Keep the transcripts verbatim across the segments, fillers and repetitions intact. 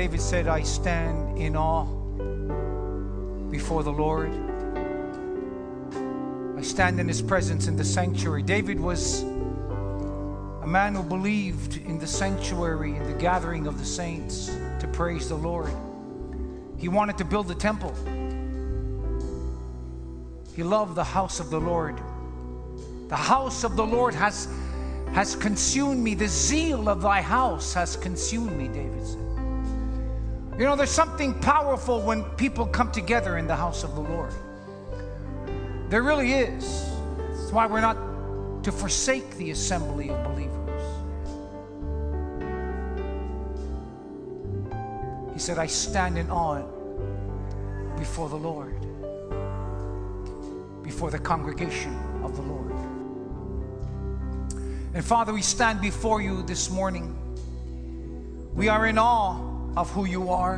David said, I stand in awe before the Lord. I stand in his presence in the sanctuary. David was a man who believed in the sanctuary, in the gathering of the saints to praise the Lord. He wanted to build a temple. He loved the house of the Lord. The house of the Lord has, has consumed me. The zeal of thy house has consumed me, David said. You know, there's something powerful when people come together in the house of the Lord. There really is. That's why we're not to forsake the assembly of believers. He said, I stand in awe before the Lord, before the congregation of the Lord. And Father, we stand before you this morning. We are in awe of who you are.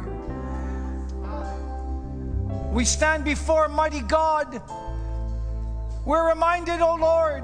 We stand before mighty God. We're reminded, oh Lord,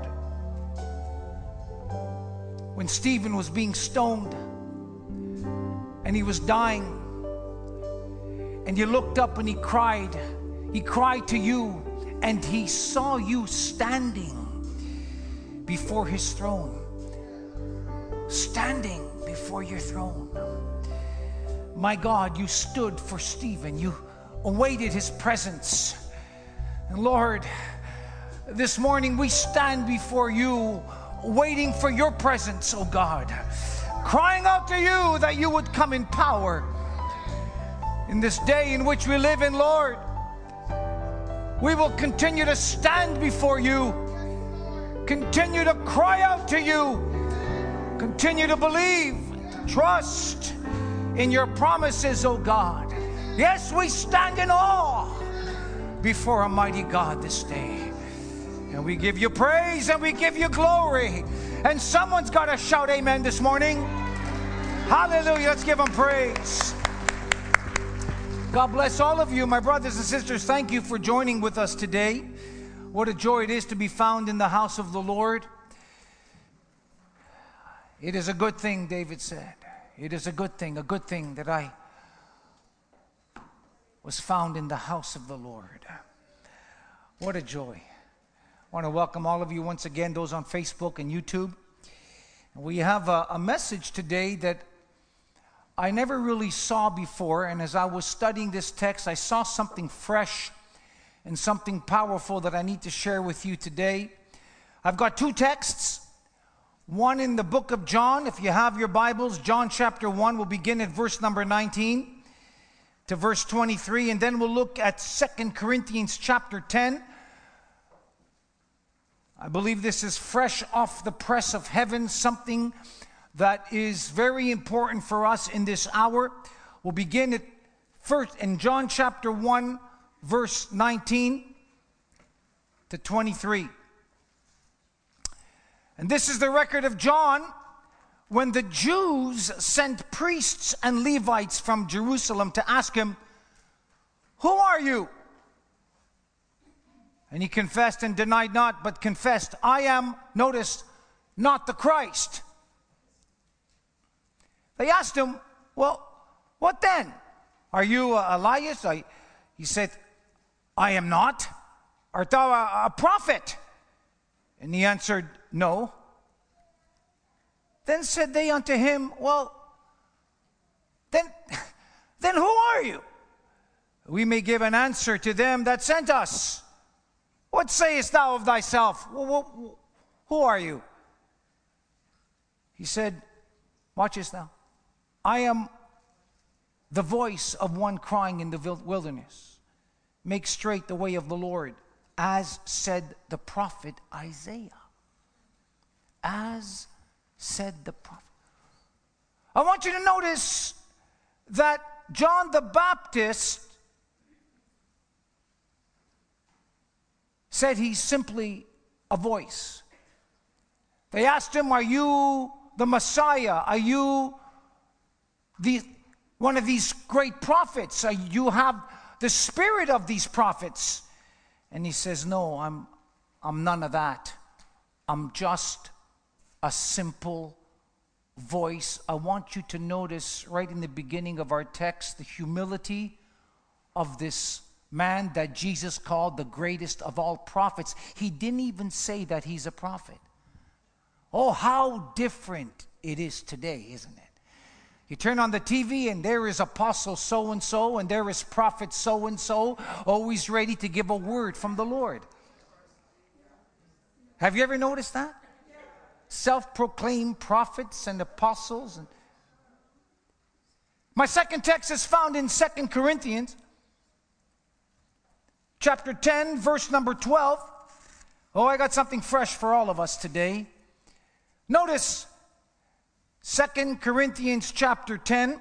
when Stephen was being stoned and he was dying, and you looked up and he cried. He cried to you, and he saw you standing before his throne. Standing before your throne. My God, you stood for Stephen. You awaited his presence. And Lord, this morning we stand before you, waiting for your presence, oh God, crying out to you that you would come in power in this day in which we live in, Lord. We will continue to stand before you, continue to cry out to you, continue to believe, trust in your promises, oh God. Yes, we stand in awe before a mighty God this day. And we give you praise and we give you glory. And someone's got to shout amen this morning. Hallelujah. Let's give them praise. God bless all of you, my brothers and sisters. Thank you for joining with us today. What a joy it is to be found in the house of the Lord. It is a good thing, David said. It is a good thing, a good thing that I was found in the house of the Lord. What a joy. I want to welcome all of you once again, those on Facebook and YouTube. We have a, a message today that I never really saw before, and as I was studying this text, I saw something fresh and something powerful that I need to share with you today. I've got two texts, one in the book of John. If you have your Bibles, John chapter one, we'll begin at verse number nineteen to verse twenty-three, and then we'll look at Second Corinthians chapter ten. I believe this is fresh off the press of heaven, something that is very important for us in this hour. We'll begin at first in John chapter one, verse nineteen to twenty-three. And this is the record of John when the Jews sent priests and Levites from Jerusalem to ask him, "Who are you?" And he confessed and denied not, but confessed, "I am," notice, "not the Christ." They asked him, "Well, what then? Are you uh, Elias?" I, he said, "I am not. Art thou a, a prophet?" And he answered, "No." Then said they unto him, "Well, then, then who are you? We may give an answer to them that sent us. What sayest thou of thyself? Who, who are you?" He said, watch this now, "I am the voice of one crying in the wilderness, make straight the way of the Lord, as said the prophet Isaiah." As said the prophet. I want you to notice that John the Baptist said he's simply a voice. They asked him, "Are you the Messiah? Are you the one of these great prophets? Are you have the spirit of these prophets?" And he says, "No, I'm I'm none of that. I'm just a simple voice, I want you to notice right in the beginning of our text the humility of this man that Jesus called the greatest of all prophets. He didn't even say that he's a prophet. Oh, how different it is today, isn't it? You turn on the T V and there is apostle so-and-so and there is prophet so-and-so, always ready to give a word from the Lord. Have you ever noticed that? Self-proclaimed prophets and apostles. And my second text is found in Second Corinthians chapter ten, verse number twelve. Oh, I got something fresh for all of us today. Notice Second Corinthians chapter ten.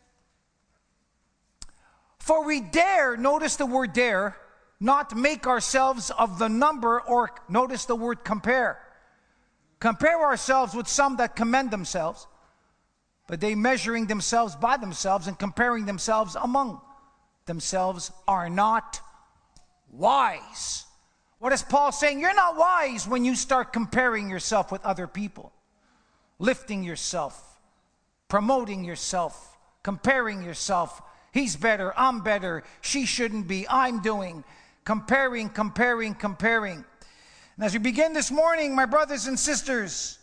For we dare, notice the word dare, not make ourselves of the number, or notice the word compare. Compare ourselves with some that commend themselves, but they measuring themselves by themselves and comparing themselves among themselves are not wise. What is Paul saying? You're not wise when you start comparing yourself with other people, lifting yourself, promoting yourself, comparing yourself. He's better, I'm better, she shouldn't be, I'm doing. Comparing, comparing, comparing. And as we begin this morning, my brothers and sisters,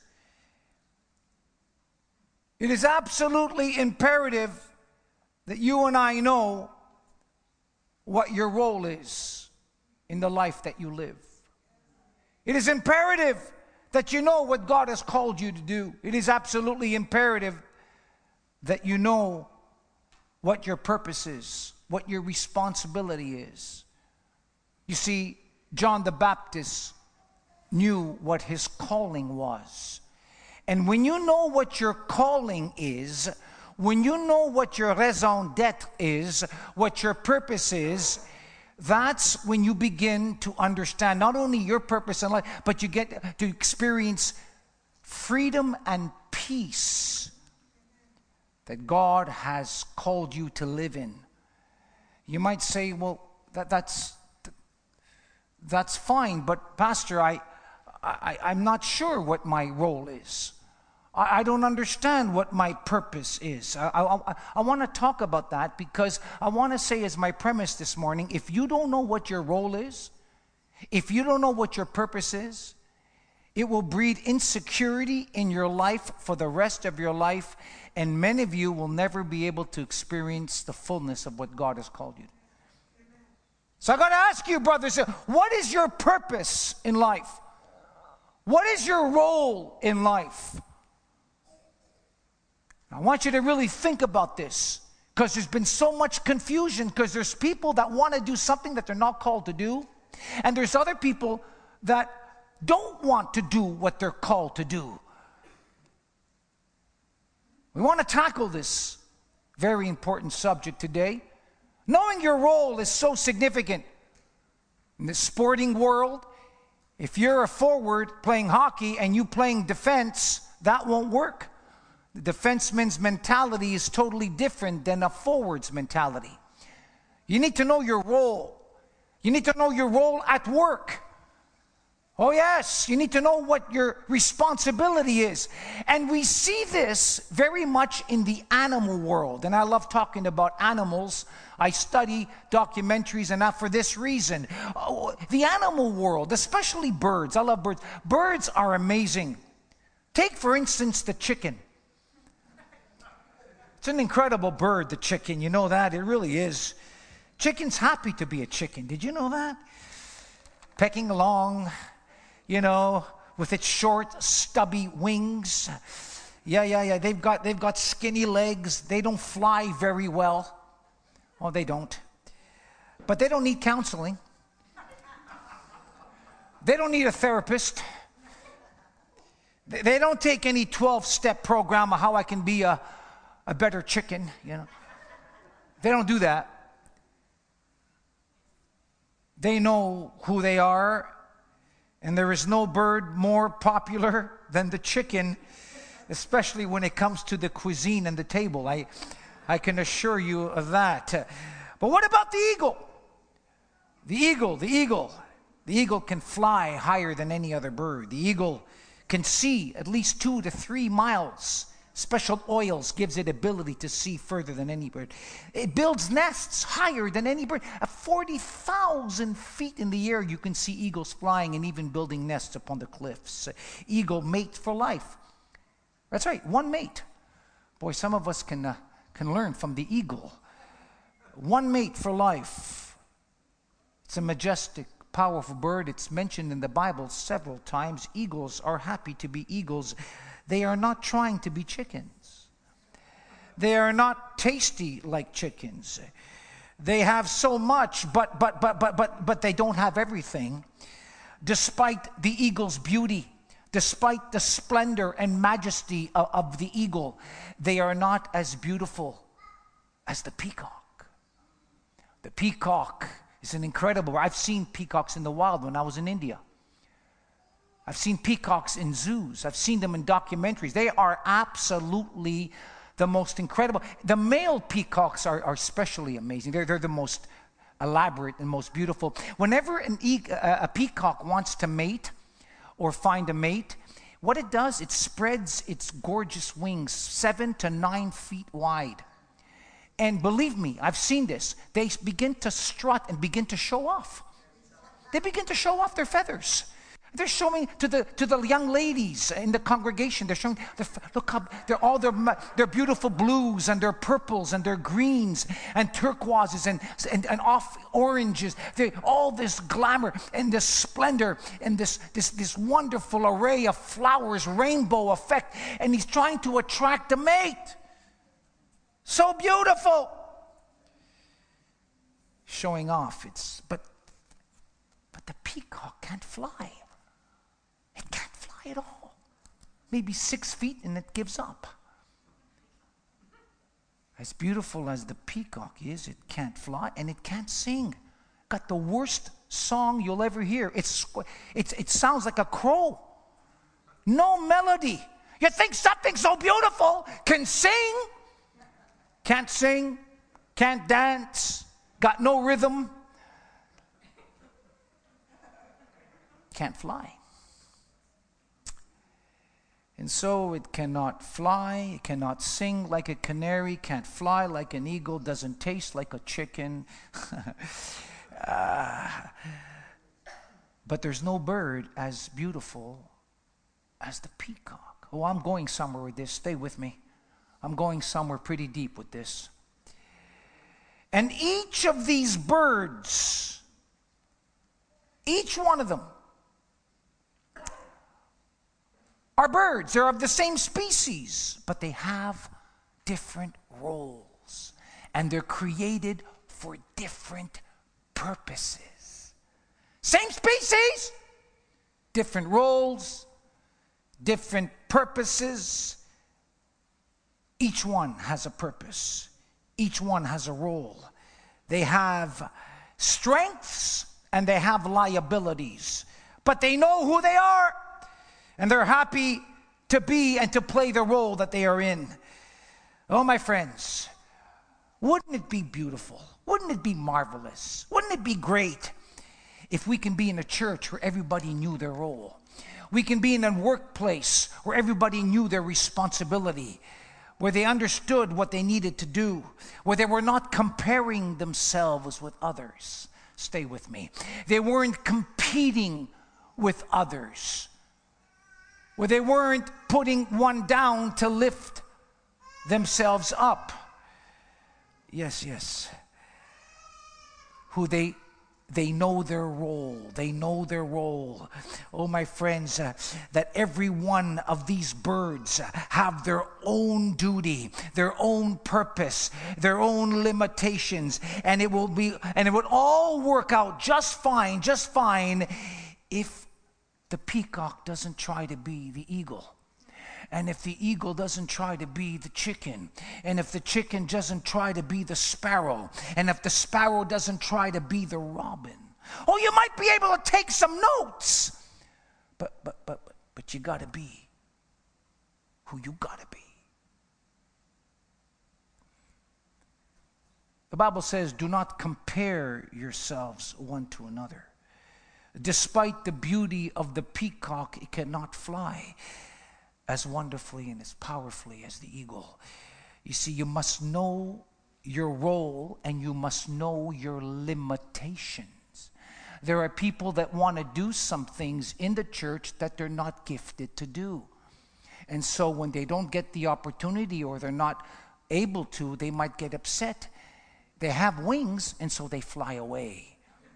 it is absolutely imperative that you and I know what your role is in the life that you live. It is imperative that you know what God has called you to do. It is absolutely imperative that you know what your purpose is, what your responsibility is. You see, John the Baptist knew what his calling was. And when you know what your calling is, when you know what your raison d'etre is, what your purpose is, that's when you begin to understand not only your purpose in life, but you get to experience freedom and peace that God has called you to live in. You might say, well, that, that's that's fine, but Pastor, I, I, I'm not sure what my role is. I, I don't understand what my purpose is. I, I, I want to talk about that because I want to say as my premise this morning, if you don't know what your role is, if you don't know what your purpose is, it will breed insecurity in your life for the rest of your life, and many of you will never be able to experience the fullness of what God has called you to. So I got to ask you, brothers, what is your purpose in life? What is your role in life? I want you to really think about this, because there's been so much confusion, because there's people that want to do something that they're not called to do, and there's other people that don't want to do what they're called to do. We want to tackle this very important subject today. Knowing your role is so significant. In the sporting world, if you're a forward playing hockey and you playing defense, that won't work. The defenseman's mentality is totally different than a forward's mentality. You need to know your role. You need to know your role at work. Oh yes, you need to know what your responsibility is. And we see this very much in the animal world. And I love talking about animals. I study documentaries, and not for this reason. Oh, the animal world, especially birds. I love birds. Birds are amazing. Take, for instance, the chicken. It's an incredible bird, the chicken. You know that? It really is. Chicken's happy to be a chicken. Did you know that? Pecking along, you know, with its short, stubby wings. Yeah, yeah, yeah. They've got, they've got skinny legs. They don't fly very well. Oh, they don't. But they don't need counseling. They don't need a therapist. They, they don't take any twelve-step program of how I can be a, a better chicken, you know. They don't do that. They know who they are, and there is no bird more popular than the chicken, especially when it comes to the cuisine and the table. I, I can assure you of that. But what about the eagle? The eagle, the eagle. The eagle can fly higher than any other bird. The eagle can see at least two to three miles special oils gives it ability to see further than any bird. It builds nests higher than any bird. At forty thousand feet in the air, you can see eagles flying and even building nests upon the cliffs. Eagle mate for life. That's right, one mate. Boy, some of us can, uh, can learn from the eagle. One mate for life. It's a majestic, powerful bird. It's mentioned in the Bible several times. Eagles are happy to be eagles. They are not trying to be chickens. They are not tasty like chickens. They have so much, but but but but but but they don't have everything. Despite the eagle's beauty, despite the splendor and majesty of, of the eagle, they are not as beautiful as the peacock. The peacock is an incredible. I've seen peacocks in the wild when I was in India. I've seen peacocks in zoos. I've seen them in documentaries. They are absolutely the most incredible. The male peacocks are, are especially amazing. They're, they're the most elaborate and most beautiful. Whenever an e- a, a peacock wants to mate or find a mate, what it does, it spreads its gorgeous wings seven to nine feet wide. And believe me, I've seen this. They begin to strut and begin to show off. They begin to show off their feathers. They're showing to the to the young ladies in the congregation. They're showing, they're, look how they're all their their beautiful blues and their purples and their greens and turquoises and and, and off oranges. They all this glamour and this splendor and this this this wonderful array of flowers, rainbow effect. And he's trying to attract a mate. So beautiful. Showing off. It's but but the peacock can't fly. It can't fly at all. Maybe six feet and it gives up. As beautiful as the peacock is, it can't fly and it can't sing. Got the worst song you'll ever hear. It's, it's, it sounds like a crow. No melody. You think something so beautiful can sing? Can't sing, can't dance, got no rhythm, can't fly. And so it cannot fly, it cannot sing like a canary, can't fly like an eagle, doesn't taste like a chicken. uh, but there's no bird as beautiful as the peacock. Oh, I'm going somewhere with this. Stay with me. I'm going somewhere pretty deep with this. And each of these birds, each one of them, are birds. They're of the same species, but they have different roles. And they're created for different purposes. Same species, different roles, different purposes. Each one has a purpose. Each one has a role. They have strengths and they have liabilities. But they know who they are. And they're happy to be and to play the role that they are in. Oh, my friends, wouldn't it be beautiful? Wouldn't it be marvelous? Wouldn't it be great if we can be in a church where everybody knew their role? We can be in a workplace where everybody knew their responsibility, where they understood what they needed to do, where they were not comparing themselves with others. Stay with me. They weren't competing with others, where they weren't putting one down to lift themselves up. Yes, yes. Who they they know their role. They know their role. Oh, my friends, uh, that every one of these birds have their own duty, their own purpose, their own limitations, and it will be and it would all work out just fine, just fine if the peacock doesn't try to be the eagle. And if the eagle doesn't try to be the chicken, and if the chicken doesn't try to be the sparrow, and if the sparrow doesn't try to be the robin. Oh, you might be able to take some notes, but but but but you got to be who you got to be. The Bible says, "Do not compare yourselves one to another." Despite the beauty of the peacock, it cannot fly. as wonderfully and as powerfully as the eagle. You see, you must know your role and you must know your limitations. There are people that want to do some things in the church that they're not gifted to do. And so when they don't get the opportunity or they're not able to, they might get upset. They have wings, and so they fly away.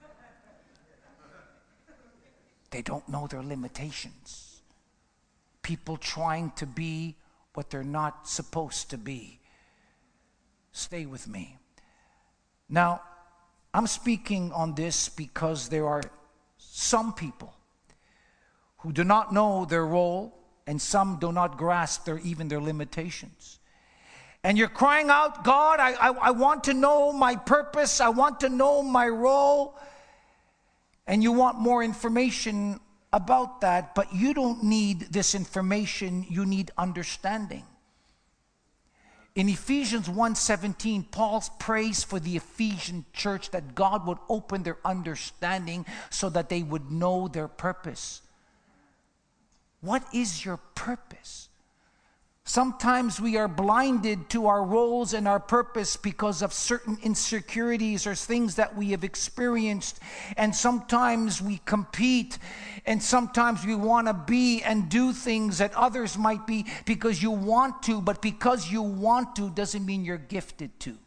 They don't know their limitations. People trying to be what they're not supposed to be. Stay with me. Now, I'm speaking on this because there are some people who do not know their role, and some do not grasp their even their limitations. And you're crying out, God, I, I, I want to know my purpose. I want to know my role. And you want more information about that, but you don't need this information. You need understanding. In Ephesians one seventeen, Paul prays for the Ephesian church that God would open their understanding so that they would know their purpose. What is your purpose? Sometimes we are blinded to our roles and our purpose because of certain insecurities or things that we have experienced. And sometimes we compete, and sometimes we want to be and do things that others might be because you want to, but because you want to doesn't mean you're gifted to.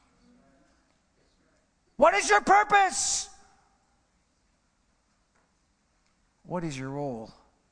What is your purpose? What is your role?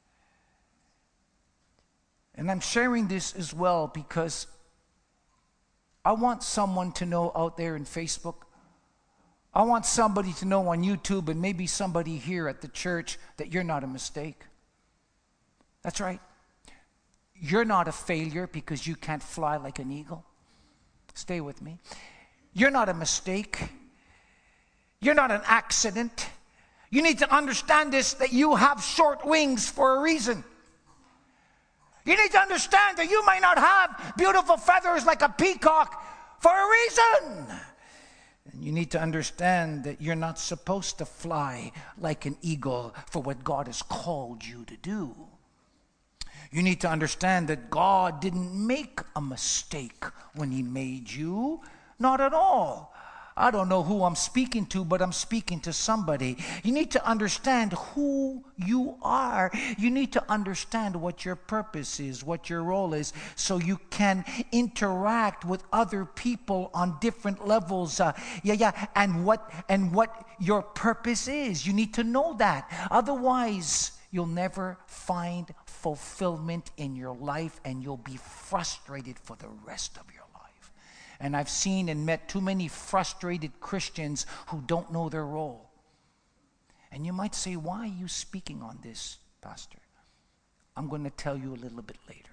And I'm sharing this as well because I want someone to know out there in Facebook. I want somebody to know on YouTube and maybe somebody here at the church that you're not a mistake. That's right. You're not a failure because you can't fly like an eagle. Stay with me. You're not a mistake. You're not an accident. You need to understand this, that you have short wings for a reason. You need to understand that you may not have beautiful feathers like a peacock for a reason. And you need to understand that you're not supposed to fly like an eagle for what God has called you to do. You need to understand that God didn't make a mistake when He made you. Not at all. I don't know who I'm speaking to, but I'm speaking to somebody. You need to understand who you are. You need to understand what your purpose is, what your role is, so you can interact with other people on different levels. Uh, yeah, yeah, and what and what your purpose is. You need to know that. Otherwise, you'll never find fulfillment in your life, and you'll be frustrated for the rest of your life. And I've seen and met too many frustrated Christians who don't know their role. And you might say, why are you speaking on this, Pastor? I'm going to tell you a little bit later.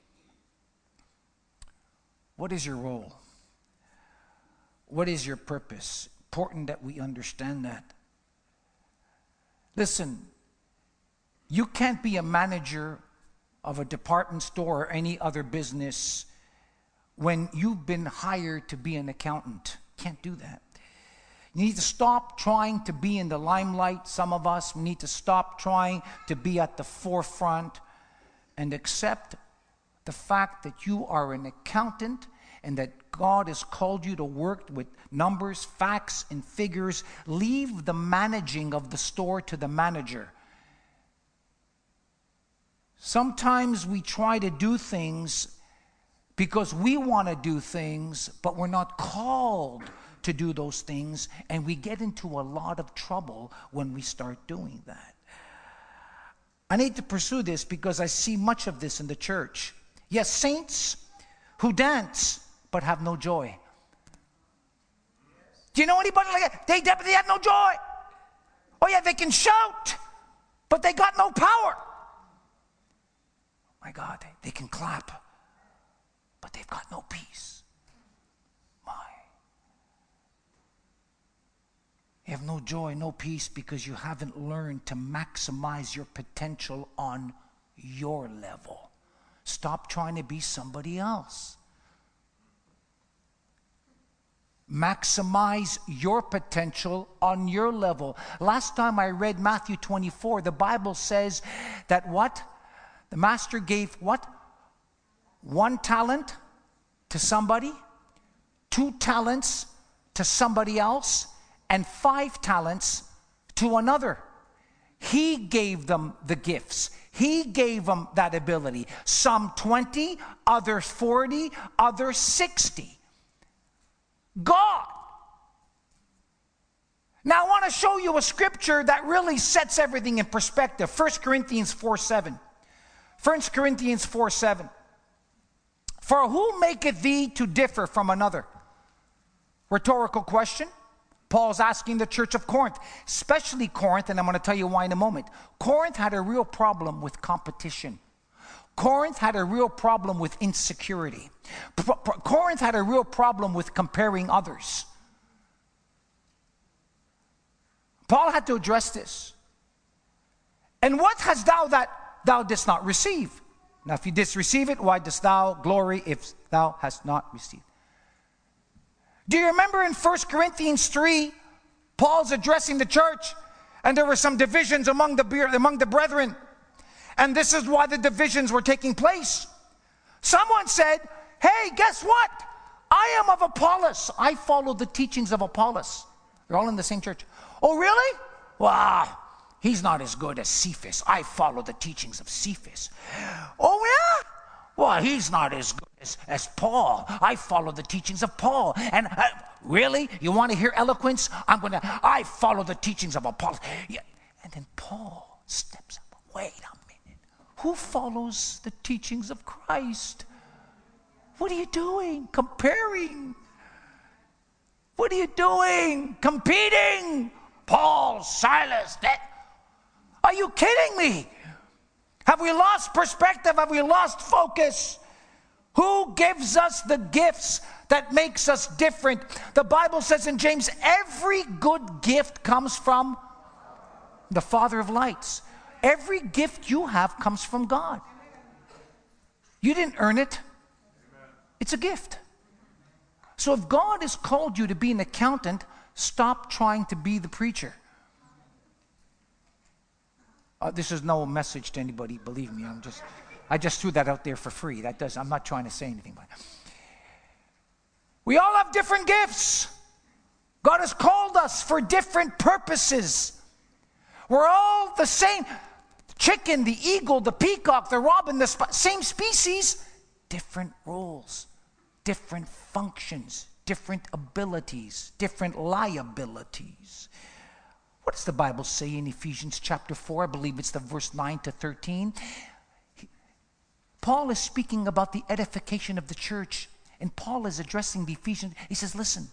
What is your role? What is your purpose? Important that we understand that. Listen, you can't be a manager of a department store or any other business when you've been hired to be an accountant. Can't do that. You need to stop trying to be in the limelight. Some of us need to stop trying to be at the forefront and accept the fact that you are an accountant and that God has called you to work with numbers, facts, and figures. Leave the managing of the store to the manager. Sometimes we try to do things because we want to do things, but we're not called to do those things, and we get into a lot of trouble when we start doing that. I need to pursue this because I see much of this in the church. Yes, saints who dance but have no joy. Do you know anybody like that? They definitely have no joy. Oh yeah, they can shout, but they got no power. My God, they, they can clap, but they've got no peace. My. You have no joy, no peace because you haven't learned to maximize your potential on your level. Stop trying to be somebody else. Maximize your potential on your level. Last time I read Matthew twenty-four, the Bible says that what? The master gave what? One talent to somebody, two talents to somebody else, and five talents to another. He gave them the gifts. He gave them that ability. Some twenty, others forty, others sixty. God. Now I want to show you a scripture that really sets everything in perspective. First Corinthians four seven. First Corinthians four seven. For who maketh thee to differ from another? Rhetorical question. Paul's asking the church of Corinth, especially Corinth, and I'm going to tell you why in a moment. Corinth had a real problem with competition. Corinth had a real problem with insecurity. Corinth had a real problem with comparing others. Paul had to address this. And what hast thou that thou didst not receive? Now, if you didst receive it, why dost thou glory if thou hast not received? Do you remember in First Corinthians three, Paul's addressing the church, and there were some divisions among the, among the brethren. And this is why the divisions were taking place. Someone said, hey, guess what? I am of Apollos. I follow the teachings of Apollos. They're all in the same church. Oh, really? Wow, he's not as good as Cephas. I follow the teachings of Cephas. Oh, yeah? Well, he's not as good as, as Paul. I follow the teachings of Paul. And uh, really? You want to hear eloquence? I'm going to, I follow the teachings of Apollos. Yeah. And then Paul steps up. Wait a minute. Who follows the teachings of Christ? What are you doing? Comparing. What are you doing? Competing. Paul, Silas, that. Are you kidding me? Have we lost perspective? Have we lost focus? Who gives us the gifts that makes us different? The Bible says in James, every good gift comes from the Father of lights. Every gift you have comes from God. You didn't earn it. It's a gift. So if God has called you to be an accountant, stop trying to be the preacher. Uh, this is no message to anybody, believe me. I'm just, I just threw that out there for free. That does, I'm not trying to say anything. But we all have different gifts. God has called us for different purposes. We're all the same. The chicken, the eagle, the peacock, the robin, the sp- same species, different roles, different functions, different abilities, different liabilities. What does the Bible say in Ephesians chapter four? I believe it's the verse nine to thirteen. He, Paul is speaking about the edification of the church. And Paul is addressing the Ephesians. He says, listen,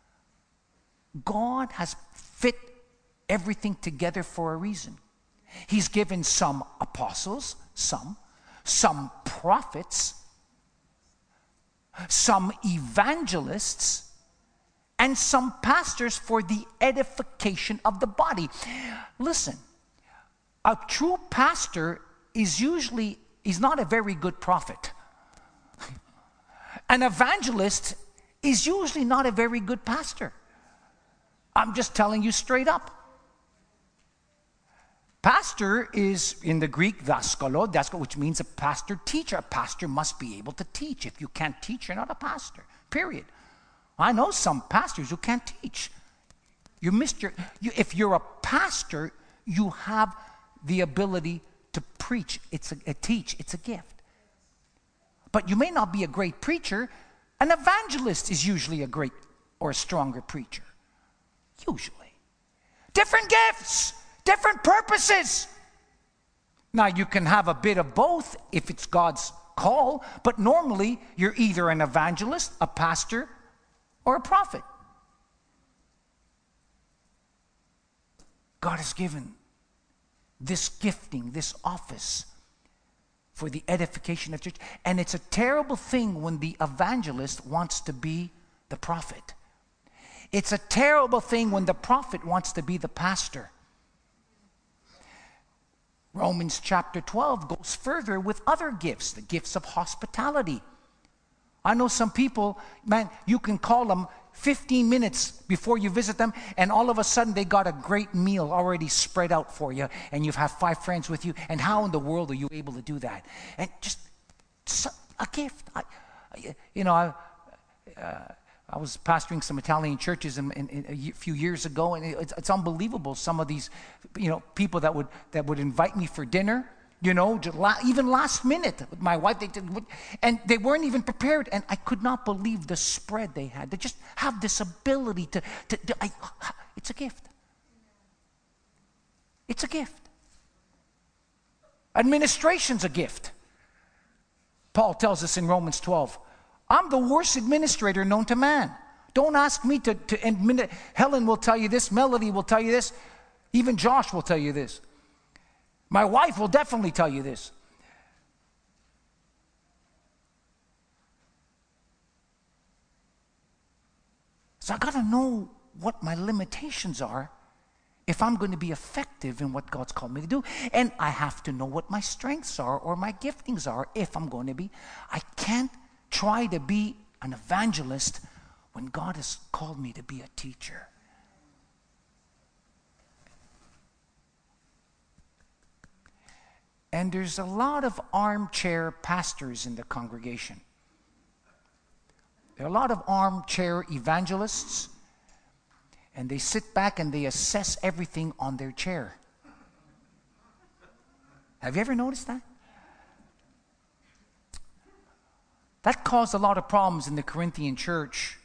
God has fit everything together for a reason. He's given some apostles, some, some prophets, some evangelists, and some pastors for the edification of the body. Listen, a true pastor is usually, is not a very good prophet. An evangelist is usually not a very good pastor. I'm just telling you straight up. Pastor is in the Greek daskalo, daskalo, which means a pastor teacher. A pastor must be able to teach. If you can't teach, you're not a pastor, period. I know some pastors who can't teach. You missed your, you, if you're a pastor, you have the ability to preach. It's a, a teach. It's a gift. But you may not be a great preacher. An evangelist is usually a great or a stronger preacher. Usually. Different gifts, different purposes. Now, you can have a bit of both if it's God's call, but normally you're either an evangelist, a pastor, or a prophet. God has given this gifting, this office for the edification of church. And it's a terrible thing when the evangelist wants to be the prophet. It's a terrible thing when the prophet wants to be the pastor. Romans chapter twelve goes further with other gifts, the gifts of hospitality. I know some people, man, you can call them fifteen minutes before you visit them, and all of a sudden they got a great meal already spread out for you, and you have five friends with you, and how in the world are you able to do that? And just a gift. I, you know, I, uh, I was pastoring some Italian churches in, in, in a few years ago, and it's, it's unbelievable. Some of these, you know, people that would that would invite me for dinner, you know, even last minute. My wife, they did, and they weren't even prepared, and I could not believe the spread they had. They just have this ability to, to, to I, it's a gift. It's a gift. Administration's a gift. Paul tells us in Romans twelve, I'm the worst administrator known to man. Don't ask me to, to admit. Helen will tell you this. Melody will tell you this. Even Josh will tell you this. My wife will definitely tell you this. So I got to know what my limitations are if I'm going to be effective in what God's called me to do. And I have to know what my strengths are or my giftings are if I'm going to be. I can't try to be an evangelist when God has called me to be a teacher. And there's a lot of armchair pastors in the congregation. There are a lot of armchair evangelists, and they sit back and they assess everything on their chair. Have you ever noticed that? That caused a lot of problems in the Corinthian church.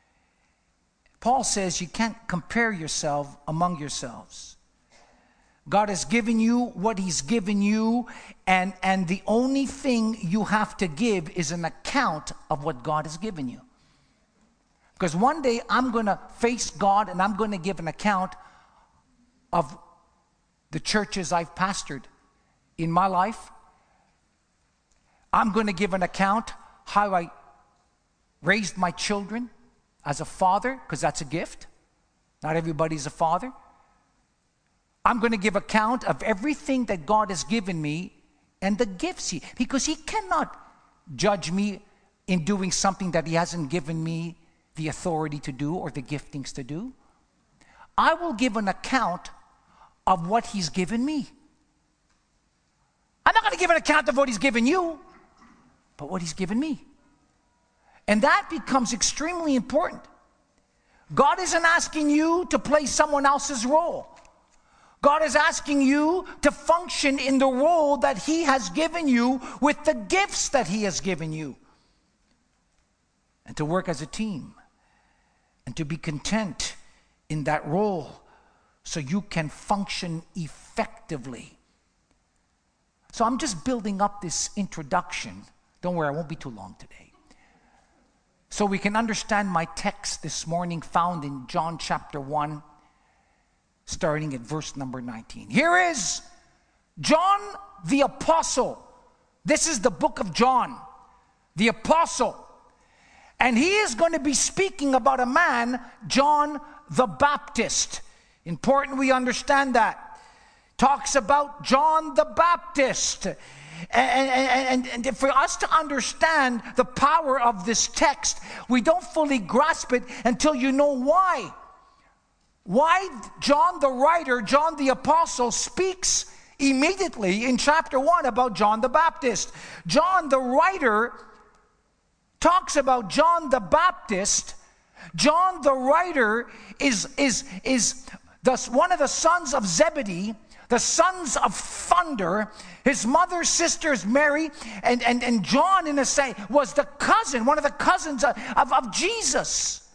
Paul says you can't compare yourself among yourselves. God has given you what he's given you, and, and the only thing you have to give is an account of what God has given you. Because one day I'm going to face God and I'm going to give an account of the churches I've pastored in my life. I'm going to give an account how I raised my children as a father, because that's a gift. Not everybody's a father. I'm going to give account of everything that God has given me and the gifts he, because he cannot judge me in doing something that he hasn't given me the authority to do or the giftings to do. I will give an account of what he's given me. I'm not going to give an account of what he's given you, but what he's given me. And that becomes extremely important. God isn't asking you to play someone else's role. God is asking you to function in the role that he has given you with the gifts that he has given you. And to work as a team. And to be content in that role so you can function effectively. So I'm just building up this introduction. Don't worry, I won't be too long today. So we can understand my text this morning found in John chapter one, starting at verse number nineteen. Here is John the Apostle. This is the book of John, the Apostle. And he is going to be speaking about a man, John the Baptist. Important we understand that. Talks about John the Baptist. And, and, and, and for us to understand the power of this text, we don't fully grasp it until you know why. Why John the writer, John the Apostle, speaks immediately in chapter one about John the Baptist. John the writer talks about John the Baptist. John the writer is, is, is thus one of the sons of Zebedee, the sons of thunder. His mother's sister is Mary, and, and, and John, in a say, was the cousin, one of the cousins of, of, of Jesus.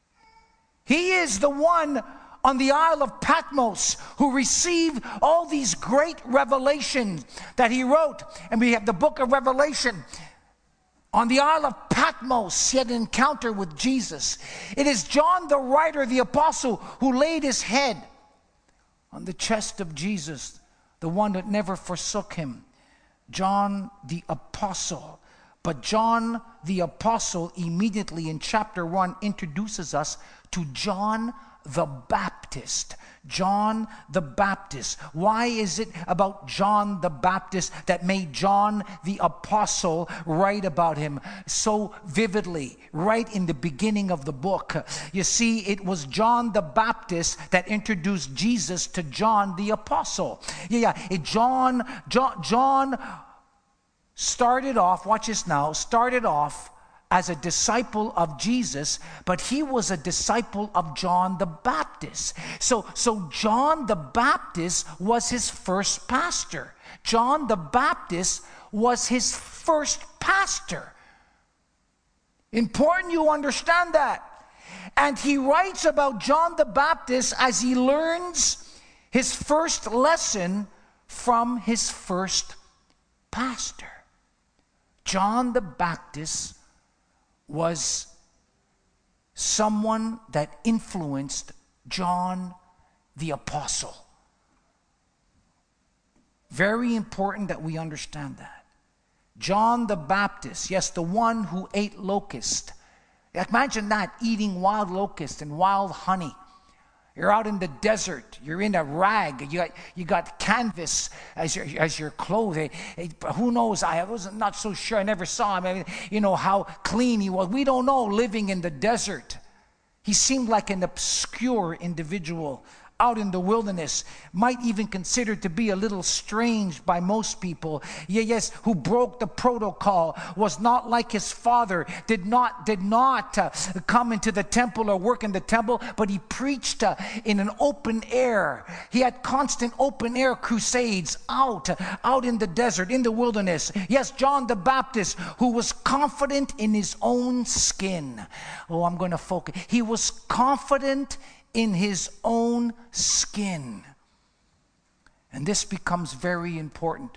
He is the one on the Isle of Patmos who received all these great revelations that he wrote. And we have the book of Revelation. On the Isle of Patmos, he had an encounter with Jesus. It is John the writer, the apostle, who laid his head on the chest of Jesus, the one that never forsook him. John the apostle. But John the apostle immediately in chapter one introduces us to John the Baptist. John the Baptist. Why is it about John the Baptist that made John the Apostle write about him so vividly right in the beginning of the book? You see, it was John the Baptist that introduced Jesus to John the Apostle. Yeah, yeah. It, John, John, John started off, watch this now, started off as a disciple of Jesus, but he was a disciple of John the Baptist. So, so John the Baptist was his first pastor. John the Baptist was his first pastor. Important you understand that. And he writes about John the Baptist as he learns his first lesson from his first pastor. John the Baptist was someone that influenced John the Apostle. Very important that we understand that. John the Baptist, yes, the one who ate locust. Imagine that, eating wild locust and wild honey. You're out in the desert. You're in a rag. You got, you got canvas as your, as your clothing. Who knows? I was not so sure. I never saw him. I mean, you know, how clean he was. We don't know, living in the desert. He seemed like an obscure individual out in the wilderness, might even consider to be a little strange by most people. Yeah, yes, who broke the protocol, was not like his father, did not did not uh, come into the temple or work in the temple, but he preached uh, in an open air. He had constant open air crusades out, uh, out in the desert, in the wilderness. Yes, John the Baptist, who was confident in his own skin. Oh, I'm going to focus. He was confident in his own skin. And this becomes very important.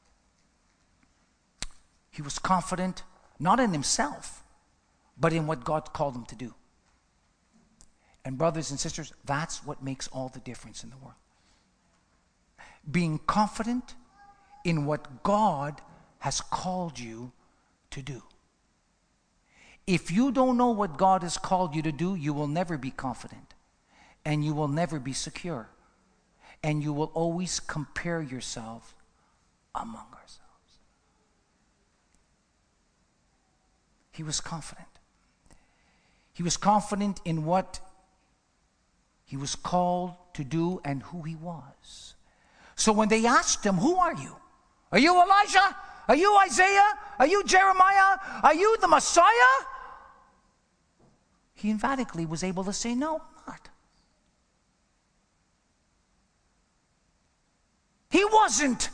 He was confident not in himself, but in what God called him to do. And brothers and sisters, that's what makes all the difference in the world. Being confident in what God has called you to do. If you don't know what God has called you to do, you will never be confident. And you will never be secure. And you will always compare yourself among ourselves. He was confident. He was confident in what he was called to do and who he was. So when they asked him, "Who are you? Are you Elijah? Are you Isaiah? Are you Jeremiah? Are you the Messiah?" He emphatically was able to say, "No, I'm not." He wasn't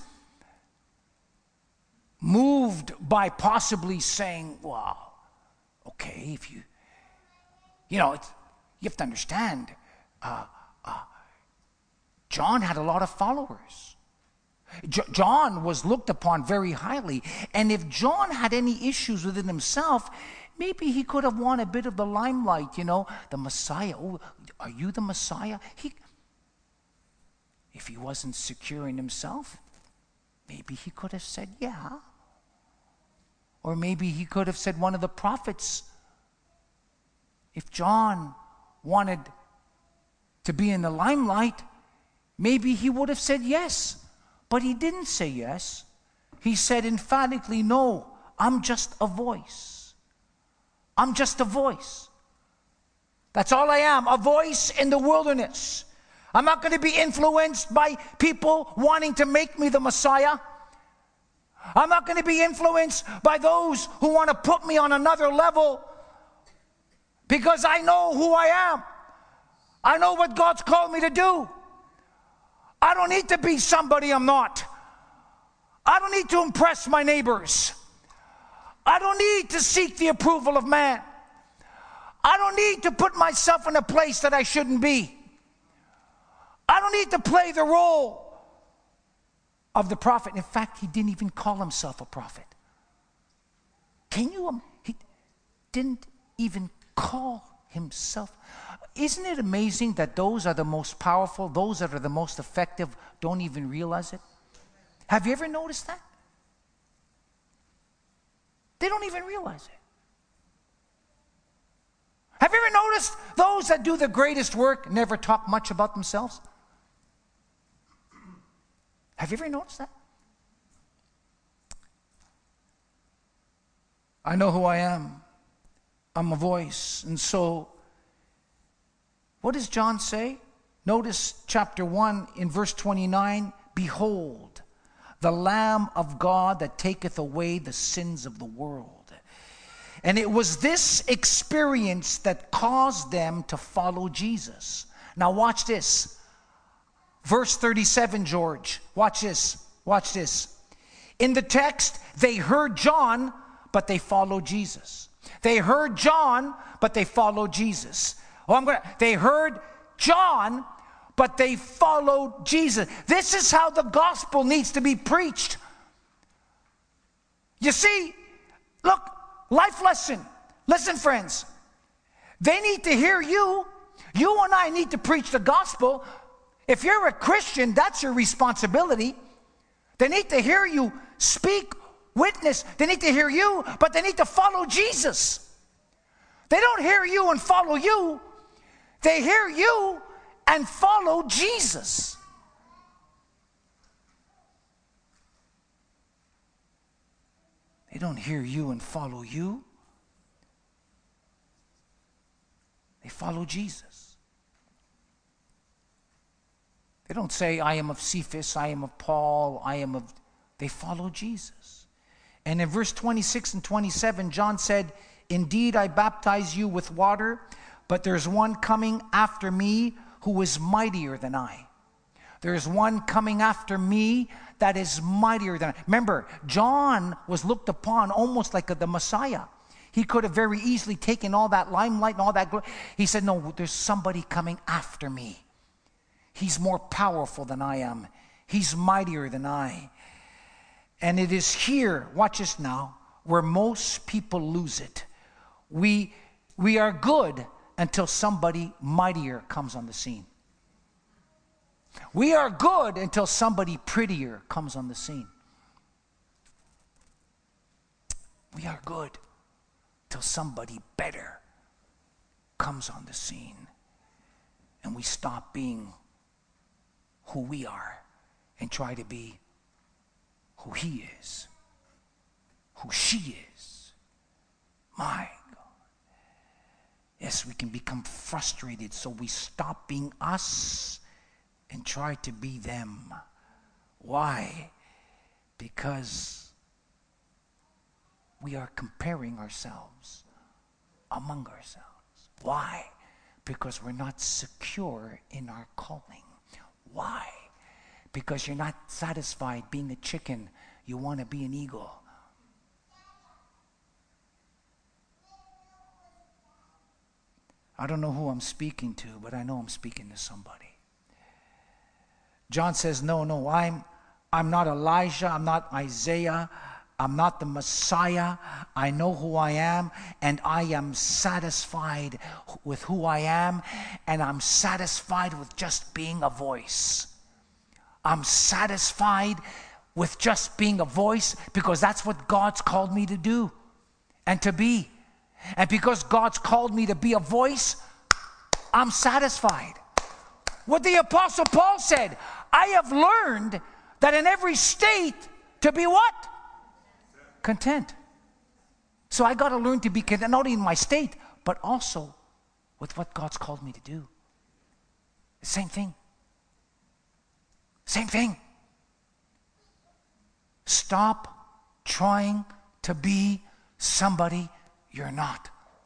moved by possibly saying, "Well, okay, if you, you know, it's, you have to understand, uh, uh, John had a lot of followers. J- John was looked upon very highly. And if John had any issues within himself, maybe he could have won a bit of the limelight, you know, the Messiah. Oh, are you the Messiah?" He If he wasn't secure in himself, maybe he could have said, "Yeah." Or maybe he could have said one of the prophets. If John wanted to be in the limelight, maybe he would have said yes. But he didn't say yes. He said emphatically, "No, I'm just a voice. I'm just a voice. That's all I am, a voice in the wilderness. I'm not going to be influenced by people wanting to make me the Messiah. I'm not going to be influenced by those who want to put me on another level, because I know who I am. I know what God's called me to do. I don't need to be somebody I'm not. I don't need to impress my neighbors. I don't need to seek the approval of man. I don't need to put myself in a place that I shouldn't be. I don't need to play the role of the prophet." In fact, he didn't even call himself a prophet. Can you? He didn't even call himself. Isn't it amazing that those are the most powerful, those that are the most effective, don't even realize it? Have you ever noticed that? They don't even realize it. Have you ever noticed those that do the greatest work never talk much about themselves? Have you ever noticed that? I know who I am. I'm a voice. And so, what does John say? Notice chapter one in verse twenty-nine. Behold, the Lamb of God that taketh away the sins of the world. And it was this experience that caused them to follow Jesus. Now watch this. Verse thirty-seven, George. Watch this. Watch this. In the text, they heard John, but they followed Jesus. They heard John, but they followed Jesus. Oh, I'm gonna. They heard John, but they followed Jesus. This is how the gospel needs to be preached. You see, look, life lesson. Listen, friends. They need to hear you. You and I need to preach the gospel. If you're a Christian, that's your responsibility. They need to hear you speak, witness. They need to hear you, but they need to follow Jesus. They don't hear you and follow you. They hear you and follow Jesus. They don't hear you and follow you. They follow Jesus. They don't say, I am of Cephas, I am of Paul, I am of... They follow Jesus. And in verse twenty-six and twenty-seven, John said, indeed, I baptize you with water, but there's one coming after me who is mightier than I. There's one coming after me that is mightier than I. Remember, John was looked upon almost like a, the Messiah. He could have very easily taken all that limelight and all that glory. He said, no, there's somebody coming after me. He's more powerful than I am. He's mightier than I. And it is here, watch this now, where most people lose it. We, we are good until somebody mightier comes on the scene. We are good until somebody prettier comes on the scene. We are good till somebody better comes on the scene. And we stop being who we are and try to be who he is, who she is. My God. Yes, we can become frustrated, so we stop being us and try to be them. Why? Because we are comparing ourselves among ourselves. Why? Because we're not secure in our calling. Why? Because you're not satisfied being a chicken. You want to be an eagle. I don't know who I'm speaking to, but I know I'm speaking to somebody. John says, no, no, I'm, I'm not Elijah. I'm not Isaiah. I'm not the Messiah. I know who I am, and I am satisfied with who I am, and I'm satisfied with just being a voice. I'm satisfied with just being a voice because that's what God's called me to do and to be. And because God's called me to be a voice, I'm satisfied. What the Apostle Paul said, I have learned that in every state to be what? Content. So I got to learn to be content, not only in my state, but also with what God's called me to do. The same thing. Same thing. Stop trying to be somebody you're not.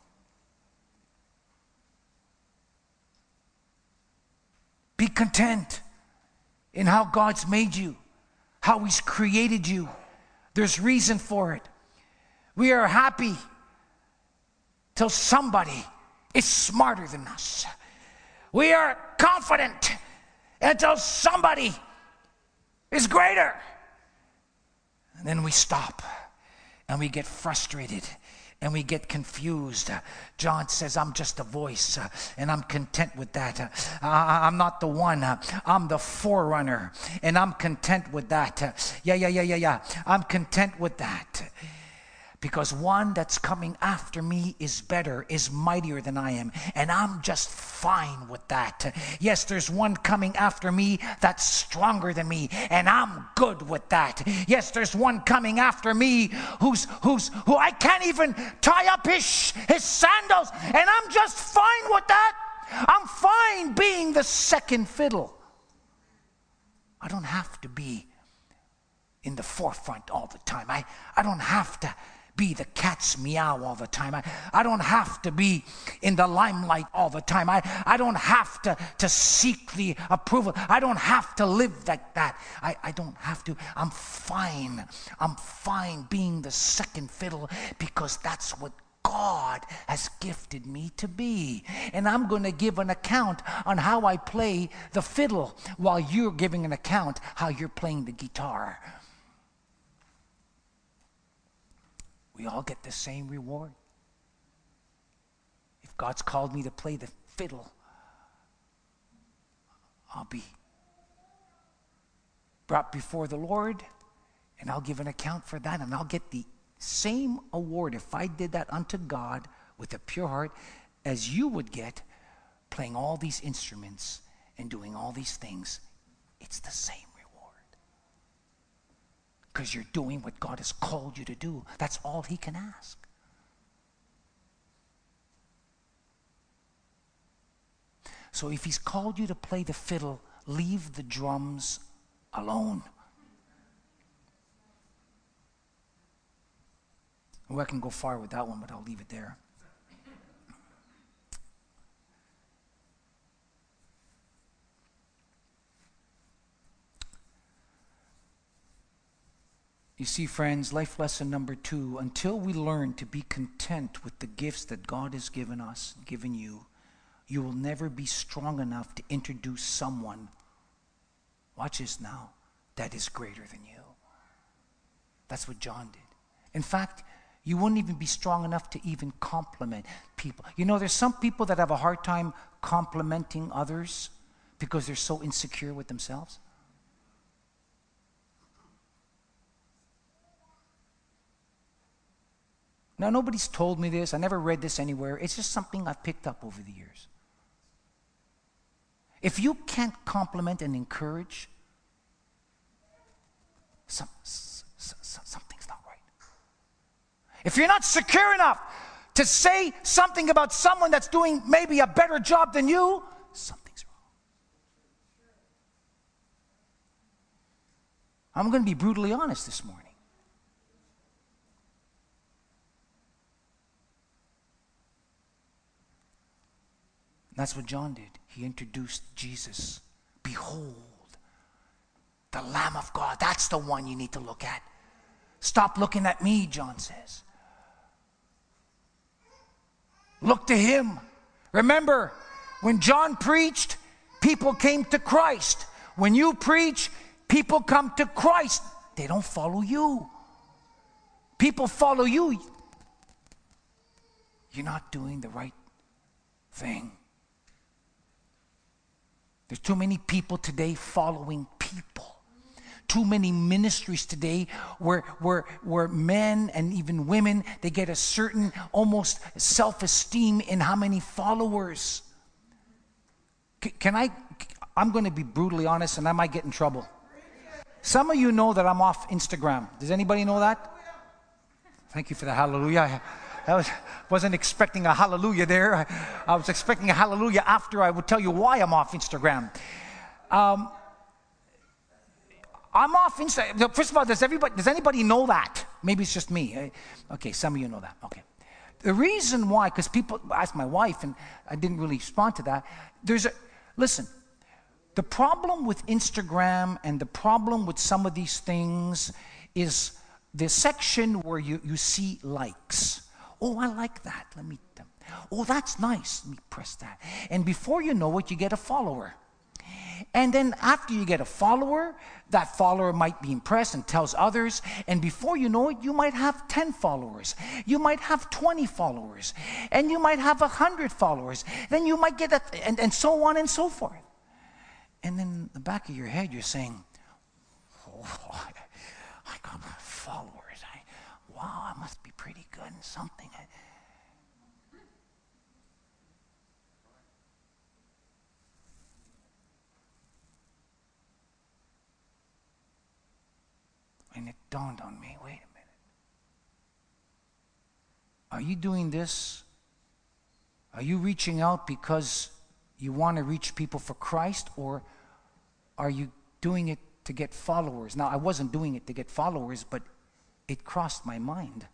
Be content in how God's made you, how He's created you. There's reason for it. We are happy till somebody is smarter than us. We are confident until somebody is greater. And then we stop and we get frustrated and we get confused. Uh, John says, I'm just a voice, uh, and I'm content with that. Uh, I, I'm not the one. Uh, I'm the forerunner, and I'm content with that. Uh, yeah, yeah, yeah, yeah, yeah. I'm content with that. because one that's coming after me is better, is mightier than I am, and I'm just fine with that. Yes, there's one coming after me that's stronger than me, and I'm good with that. Yes, there's one coming after me who's who's who I can't even tie up his his sandals, and I'm just fine with that. I'm fine being the second fiddle. I don't have to be in the forefront all the time. I, I don't have to be the cat's meow all the time. I, I don't have to be in the limelight all the time. I, I don't have to, to seek the approval. I don't have to live like that. I, I don't have to. I'm fine. I'm fine being the second fiddle because that's what God has gifted me to be. And I'm going to give an account on how I play the fiddle while you're giving an account how you're playing the guitar. We all get the same reward. If God's called me to play the fiddle, I'll be brought before the Lord, and I'll give an account for that, and I'll get the same award if I did that unto God with a pure heart as you would get playing all these instruments and doing all these things. It's the same. Because you're doing what God has called you to do. That's all he can ask. So if he's called you to play the fiddle, leave the drums alone. Well, I can go far with that one, but I'll leave it there. You see, friends, life lesson number two, until we learn to be content with the gifts that God has given us, given you, you will never be strong enough to introduce someone, watch this now, that is greater than you. That's what John did. In fact, you wouldn't even be strong enough to even compliment people. You know, there's some people that have a hard time complimenting others because they're so insecure with themselves. Now, nobody's told me this. I never read this anywhere. It's just something I've picked up over the years. If you can't compliment and encourage, some, some, something's not right. If you're not secure enough to say something about someone that's doing maybe a better job than you, something's wrong. I'm going to be brutally honest this morning. That's what John did. He introduced Jesus. Behold, the Lamb of God. That's the one you need to look at. Stop looking at me, John says. Look to him. Remember, when John preached, people came to Christ. When you preach, people come to Christ. They don't follow you. People follow you. You're not doing the right thing. There's too many people today following people. Too many ministries today where, where, where men and even women, they get a certain almost self-esteem in how many followers. C- can I, I'm going to be brutally honest and I might get in trouble. Some of you know that I'm off Instagram. Does anybody know that? Thank you for the hallelujah. I was, wasn't expecting a hallelujah there. I, I was expecting a hallelujah after I would tell you why I'm off Instagram. Um, I'm off Instagram. First of all, does everybody, does anybody know that? Maybe it's just me. Okay, some of you know that. Okay. The reason why, because people asked my wife, and I didn't really respond to that. There's a, listen, the problem with Instagram and the problem with some of these things is the section where you, you see likes. Oh, I like that. Let me, oh, that's nice. Let me press that. And before you know it, you get a follower. And then after you get a follower, that follower might be impressed and tells others. And before you know it, you might have ten followers. You might have twenty followers. And you might have one hundred followers. Then you might get a, and, and so on and so forth. And then in the back of your head, you're saying, oh, I got followers. I, wow, I'm must be pretty good in something. And it dawned on me, wait a minute. Are you doing this? Are you reaching out because you want to reach people for Christ, or are you doing it to get followers? Now, I wasn't doing it to get followers, but it crossed my mind.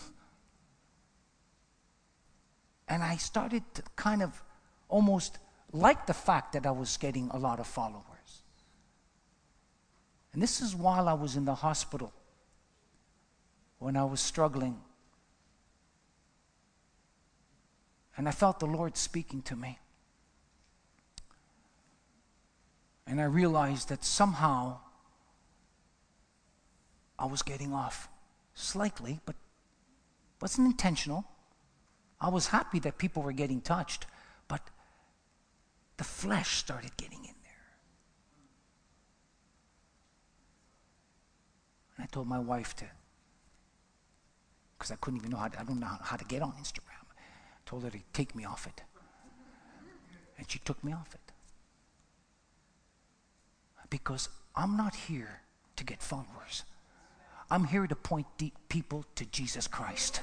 And I started to kind of almost like the fact that I was getting a lot of followers. And this is while I was in the hospital, when I was struggling. And I felt the Lord speaking to me. And I realized that somehow I was getting off slightly, but wasn't intentional. I was happy that people were getting touched, but the flesh started getting in there. And I told my wife to, because I couldn't even know how to, I don't know how to get on Instagram. I told her to take me off it. And she took me off it. Because I'm not here to get followers. I'm here to point deep people to Jesus Christ.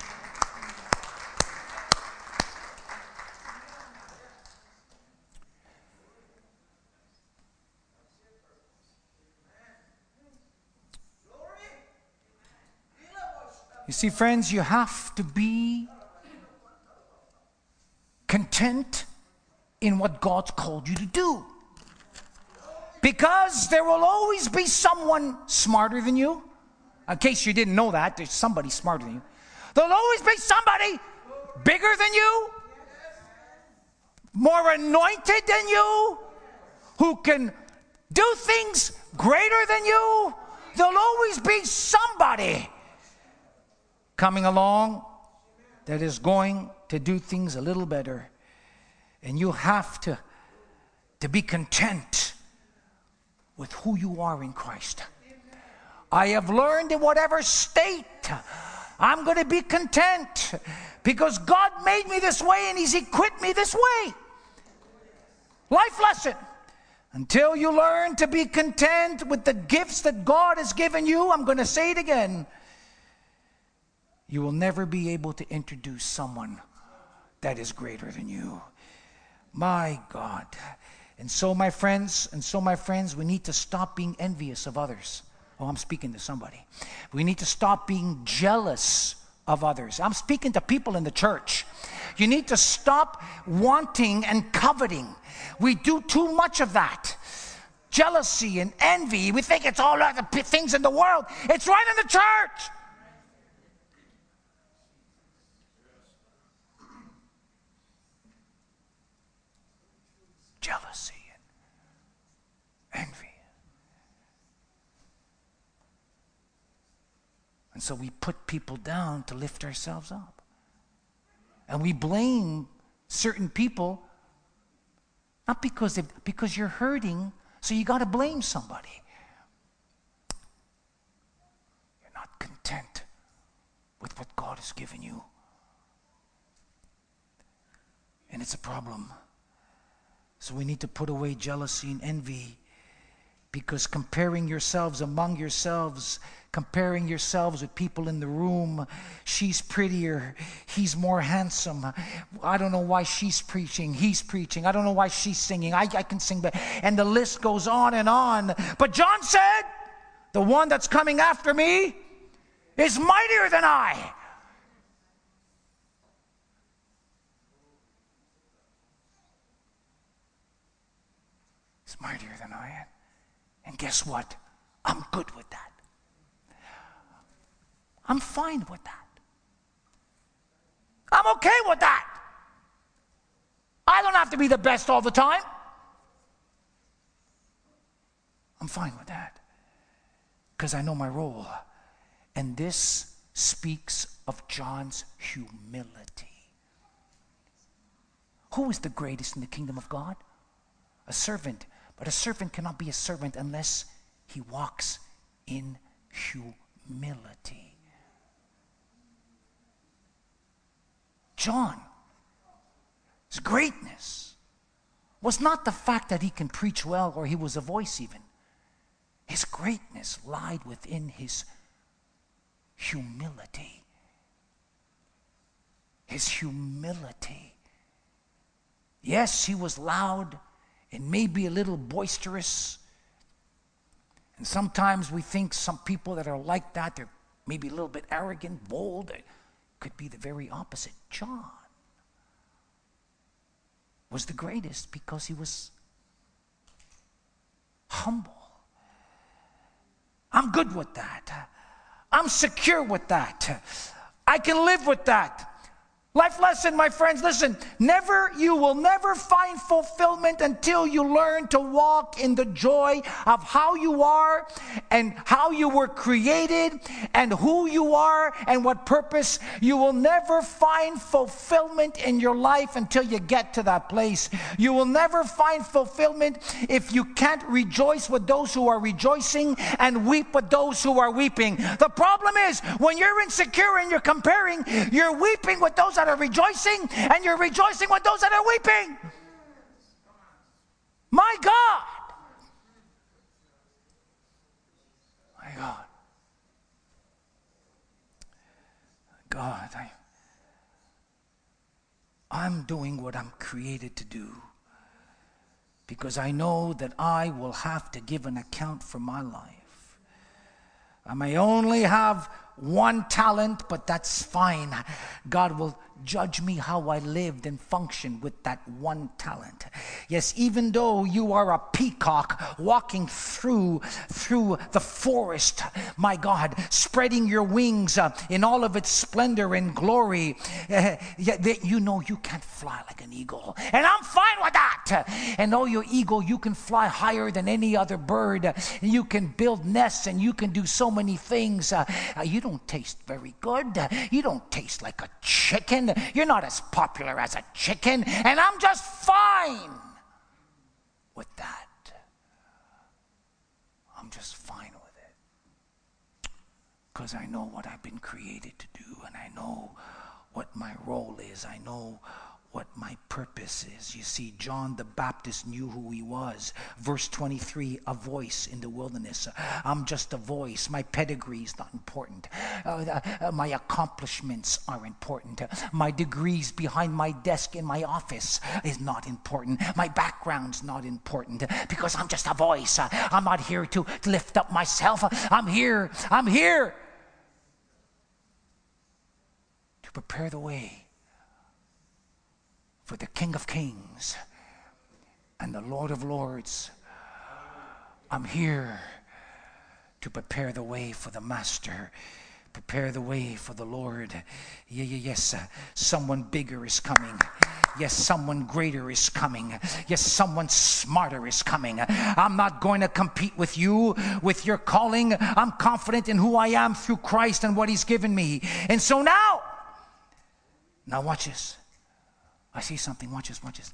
You see, friends, you have to be content in what God's called you to do. Because there will always be someone smarter than you. In case you didn't know that, there's somebody smarter than you. There'll always be somebody bigger than you, more anointed than you, who can do things greater than you. There'll always be somebody coming along that is going to do things a little better. And you have to, to be content with who you are in Christ. I have learned in whatever state, I'm going to be content because God made me this way and He's equipped me this way. Life lesson. Until you learn to be content with the gifts that God has given you, I'm going to say it again, you will never be able to introduce someone that is greater than you. My God. And so, my friends, and so, my friends, we need to stop being envious of others. Oh, I'm speaking to somebody. We need to stop being jealous of others. I'm speaking to people in the church. You need to stop wanting and coveting. We do too much of that. Jealousy and envy. We think it's all other things in the world. It's right in the church. Jealousy and envy. And so we put people down to lift ourselves up. And we blame certain people, not because they because you're hurting, so you got to blame somebody. You're not content with what God has given you. And it's a problem. So we need to put away jealousy and envy, because comparing yourselves among yourselves, comparing yourselves with people in the room, she's prettier, he's more handsome, I don't know why she's preaching, he's preaching, I don't know why she's singing, I, I can sing better, and the list goes on and on. But John said, the one that's coming after me is mightier than I. He's mightier than I am. And guess what? I'm good with that. I'm fine with that. I'm okay with that. I don't have to be the best all the time. I'm fine with that. Because I know my role. And this speaks of John's humility. Who is the greatest in the kingdom of God? A servant. But a servant cannot be a servant unless he walks in humility. John, his greatness was not the fact that he can preach well or he was a voice even. His greatness lied within his humility. His humility. Yes, he was loud and maybe a little boisterous. And sometimes we think some people that are like that, they're maybe a little bit arrogant, bold. It could be the very opposite. John was the greatest because he was humble. I'm good with that. I'm secure with that. I can live with that. Life lesson, my friends, listen. Never, you will never find fulfillment until you learn to walk in the joy of how you are and how you were created and who you are and what purpose. You will never find fulfillment in your life until you get to that place. You will never find fulfillment if you can't rejoice with those who are rejoicing and weep with those who are weeping. The problem is when you're insecure and you're comparing, you're weeping with those that are rejoicing, and you're rejoicing with those that are weeping. My God. My God. God, I, I'm doing what I'm created to do because I know that I will have to give an account for my life. I may only have one talent, but that's fine. God will judge me how I lived and functioned with that one talent. Yes, even though you are a peacock walking through through the forest, my God, spreading your wings uh, in all of its splendor and glory, uh, you know you can't fly like an eagle. And I'm fine with that. And oh, your eagle, you can fly higher than any other bird. You can build nests and you can do so many things. Uh, uh, you don't taste very good. You don't taste like a chicken. You're not as popular as a chicken, and I'm just fine with that. I'm just fine with it because I know what I've been created to do, and I know what my role is. I know what my purpose is. You see, John the Baptist knew who he was. Verse twenty-three, a voice in the wilderness. I'm just a voice. My pedigree is not important. Uh, uh, my accomplishments are important. My degrees behind my desk in my office is not important. My background's not important because I'm just a voice. Uh, I'm not here to lift up myself. I'm here. I'm here to prepare the way for the King of Kings and the Lord of Lords. I'm here to prepare the way for the Master, prepare the way for the Lord. Yeah, yeah, yes, uh, someone bigger is coming. Yes, someone greater is coming. Yes, someone smarter is coming. I'm not going to compete with you, with your calling. I'm confident in who I am through Christ and what He's given me. And so now, now watch this. I see something. Watch this, watch this.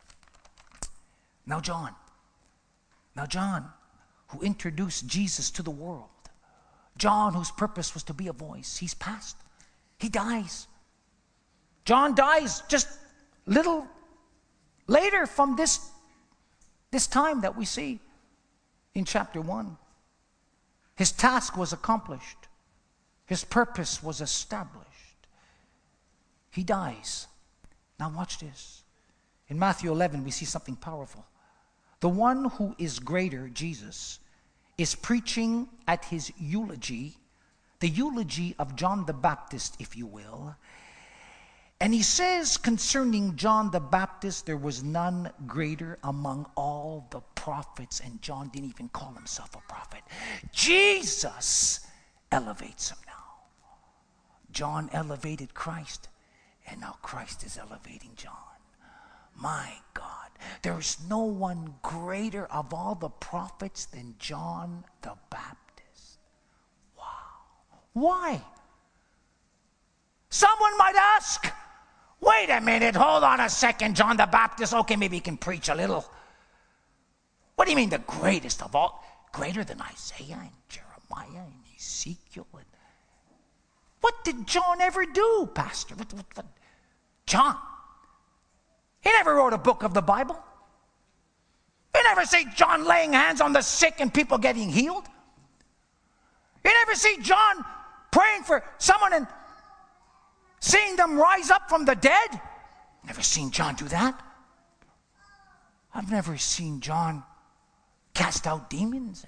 Now John. Now John, who introduced Jesus to the world. John, whose purpose was to be a voice. He's passed. He dies. John dies just little later from this, this time that we see in chapter one. His task was accomplished. His purpose was established. He dies. Now watch this. In Matthew eleven, we see something powerful. The one who is greater, Jesus, is preaching at his eulogy, the eulogy of John the Baptist, if you will. And he says concerning John the Baptist, there was none greater among all the prophets. And John didn't even call himself a prophet. Jesus elevates him now. John elevated Christ. And now Christ is elevating John. My God, there is no one greater of all the prophets than John the Baptist. Wow. Why? Someone might ask, wait a minute, hold on a second, John the Baptist, okay, maybe he can preach a little. What do you mean the greatest of all? Greater than Isaiah and Jeremiah and Ezekiel and what did John ever do, Pastor? What, what, what? John. He never wrote a book of the Bible. You never see John laying hands on the sick and people getting healed. You never see John praying for someone and seeing them rise up from the dead. Never seen John do that. I've never seen John cast out demons.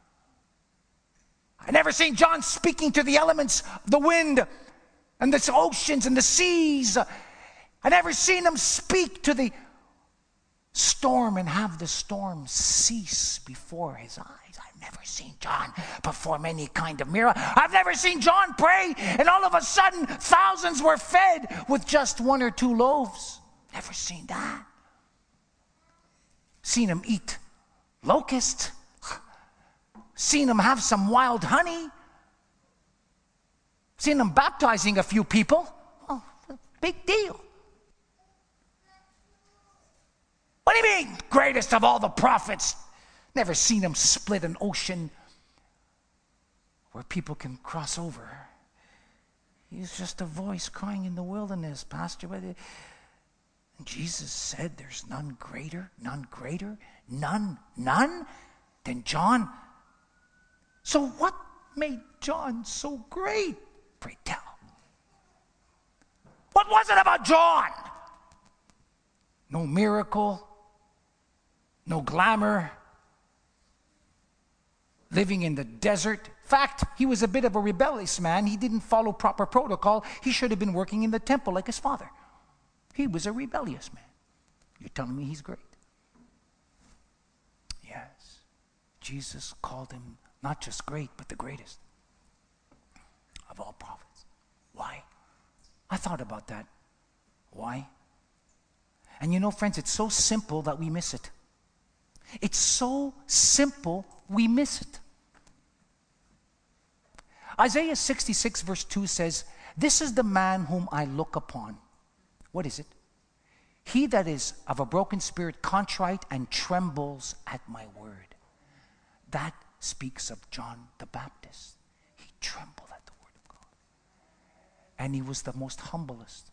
I've never seen John speaking to the elements, the wind and the oceans and the seas. I've never seen him speak to the storm and have the storm cease before his eyes. I've never seen John perform any kind of miracle. I've never seen John pray and all of a sudden thousands were fed with just one or two loaves. Never seen that. Seen him eat locust. Seen him have some wild honey. Seen him baptizing a few people. Oh, big deal. What do you mean, greatest of all the prophets? Never seen him split an ocean where people can cross over. He's just a voice crying in the wilderness, Pastor. And Jesus said there's none greater, none greater, none, none than John. So what made John so great? Pray tell. What was it about John? No miracle, no glamour, living in the desert. In fact, he was a bit of a rebellious man. He didn't follow proper protocol. He should have been working in the temple like his father. He was a rebellious man. You're telling me he's great? Yes. Jesus called him not just great, but the greatest of all prophets. Why? I thought about that. Why? And you know, friends, it's so simple that we miss it. It's so simple we miss it. Isaiah sixty-six verse two says, "This is the man whom I look upon." What is it? "He that is of a broken spirit, contrite, and trembles at my word." That speaks of John the Baptist. He trembled at the word of God. And he was the most humblest.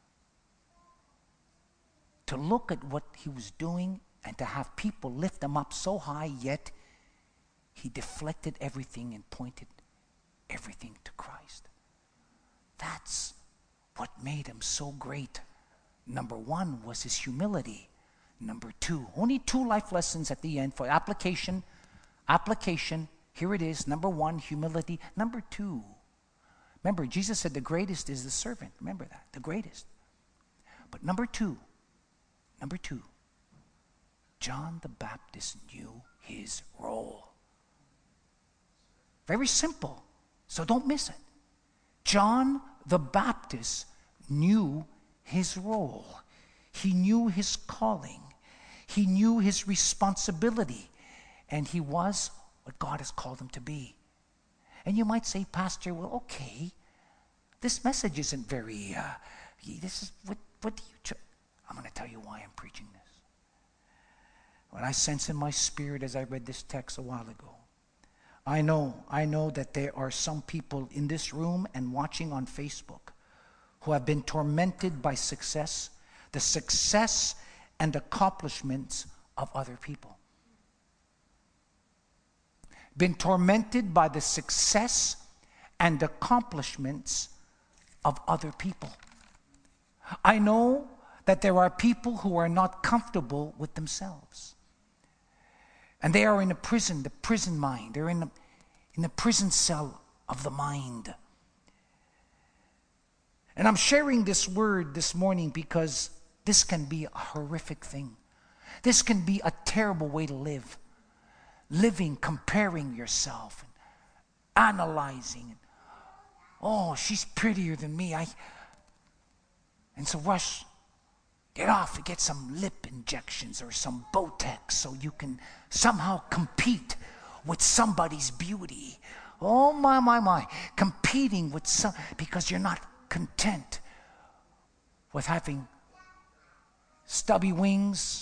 To look at what he was doing and to have people lift him up so high, yet he deflected everything and pointed everything to Christ. That's what made him so great. Number one was his humility. Number two, only two life lessons at the end for application. Application, here it is. Number one, humility. Number two, remember, Jesus said the greatest is the servant. Remember that, the greatest. But number two, number two, John the Baptist knew his role. Very simple, so don't miss it. John the Baptist knew his role. He knew his calling. He knew his responsibility. And he was what God has called him to be. And you might say, Pastor, well, okay, this message isn't very, uh, this is, what, what do you, ch-? I'm going to tell you why I'm preaching this. What I sense in my spirit as I read this text a while ago, I know, I know that there are some people in this room and watching on Facebook who have been tormented by success, the success and accomplishments of other people. Been tormented by the success and accomplishments of other people. I know that there are people who are not comfortable with themselves. And they are in a prison, the prison mind. They're in a, in a prison cell of the mind. And I'm sharing this word this morning because this can be a horrific thing. This can be a terrible way to live. Living, comparing yourself, and analyzing. Oh, she's prettier than me. I, and so rush, get off and get some lip injections or some Botox so you can somehow compete with somebody's beauty. Oh, my, my, my. Competing with some, because you're not content with having stubby wings.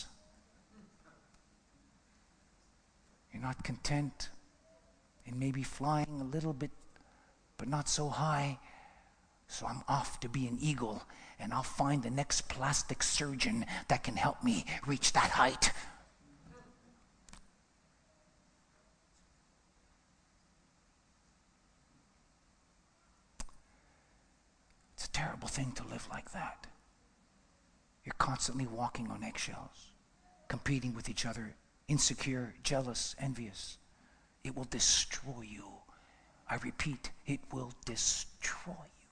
You're not content in maybe flying a little bit, but not so high. So I'm off to be an eagle and I'll find the next plastic surgeon that can help me reach that height. It's a terrible thing to live like that. You're constantly walking on eggshells, competing with each other, insecure, jealous, envious. It will destroy you. I repeat, it will destroy you.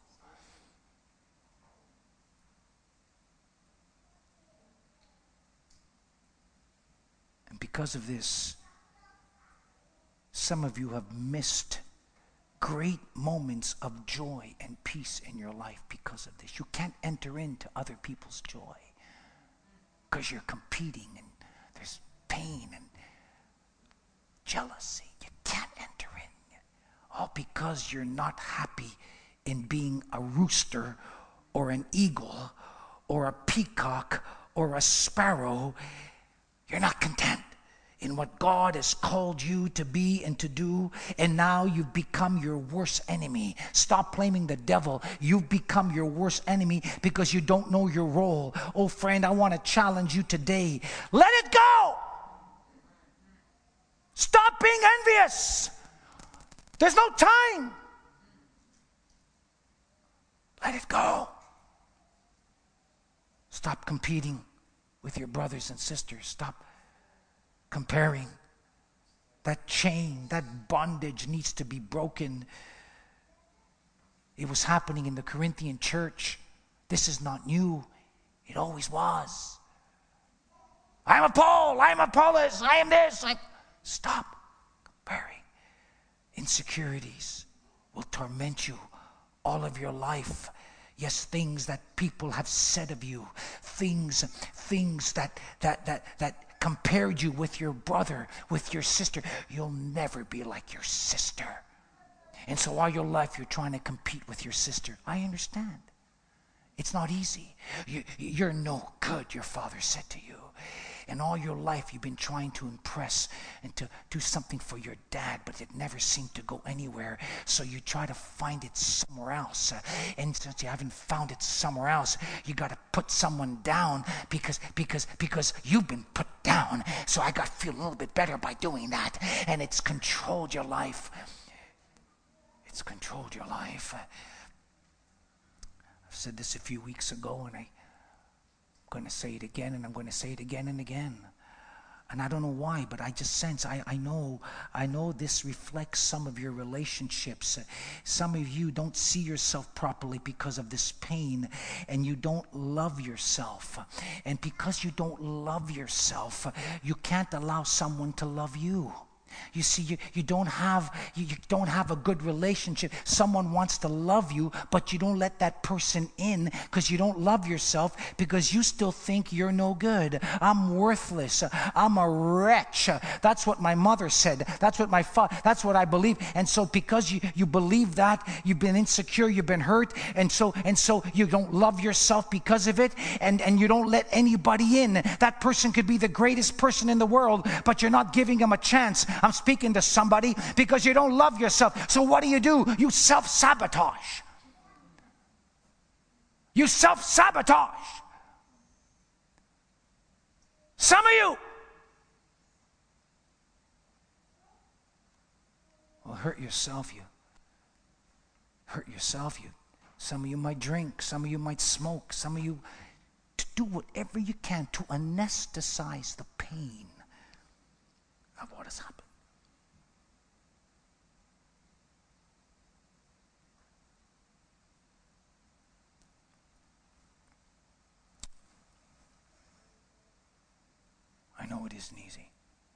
And because of this, some of you have missed great moments of joy and peace in your life because of this. You can't enter into other people's joy because you're competing and there's pain and jealousy. You can't enter in. All because you're not happy in being a rooster or an eagle or a peacock or a sparrow. You're not content in what God has called you to be and to do, and now you've become your worst enemy. Stop blaming the devil. You've become your worst enemy because you don't know your role. Oh friend, I want to challenge you today. Let it go. Stop being envious. There's no time. Let it go. Stop competing with your brothers and sisters. Stop comparing. That chain, that bondage needs to be broken. It was happening in the Corinthian church. This is not new. It always was. I'm a Paul, I'm Apollos, I am this. I... Stop comparing. Insecurities will torment you all of your life. Yes, things that people have said of you, things, things that that that that compared you with your brother, with your sister. You'll never be like your sister. And so all your life you're trying to compete with your sister. I understand. It's not easy. You, you're no good, your father said to you. And all your life you've been trying to impress and to do something for your dad, but it never seemed to go anywhere. So you try to find it somewhere else. Uh, and since you haven't found it somewhere else, you got to put someone down because because because you've been put down. So I got to feel a little bit better by doing that. And it's controlled your life. It's controlled your life. Uh, I've said this a few weeks ago, and I I'm going to say it again, and I'm going to say it again and again. And I don't know why, but I just sense, I, I know, I know this reflects some of your relationships. Some of you don't see yourself properly because of this pain, and you don't love yourself. And because you don't love yourself, you can't allow someone to love you. You see, you, you don't have you, you don't have a good relationship. Someone wants to love you, but you don't let that person in because you don't love yourself, because you still think you're no good. I'm worthless. I'm a wretch. That's what my mother said. That's what my father, that's what I believe. And so because you, you believe that, you've been insecure, you've been hurt, and so and so you don't love yourself because of it, and, and you don't let anybody in. That person could be the greatest person in the world, but you're not giving them a chance. I'm speaking to somebody because you don't love yourself. So what do you do? You self-sabotage. You self-sabotage. Some of you will hurt yourself. You hurt yourself. You. Some of you might drink. Some of you might smoke. Some of you to do whatever you can to anesthetize the pain of what has happened. I know it isn't easy.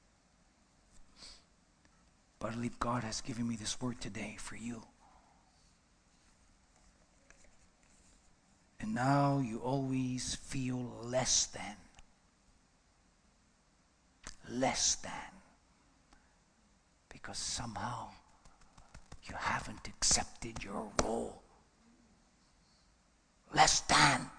But I believe God has given me this word today for you. And now you always feel less than. Less than. Because somehow you haven't accepted your role. Less than.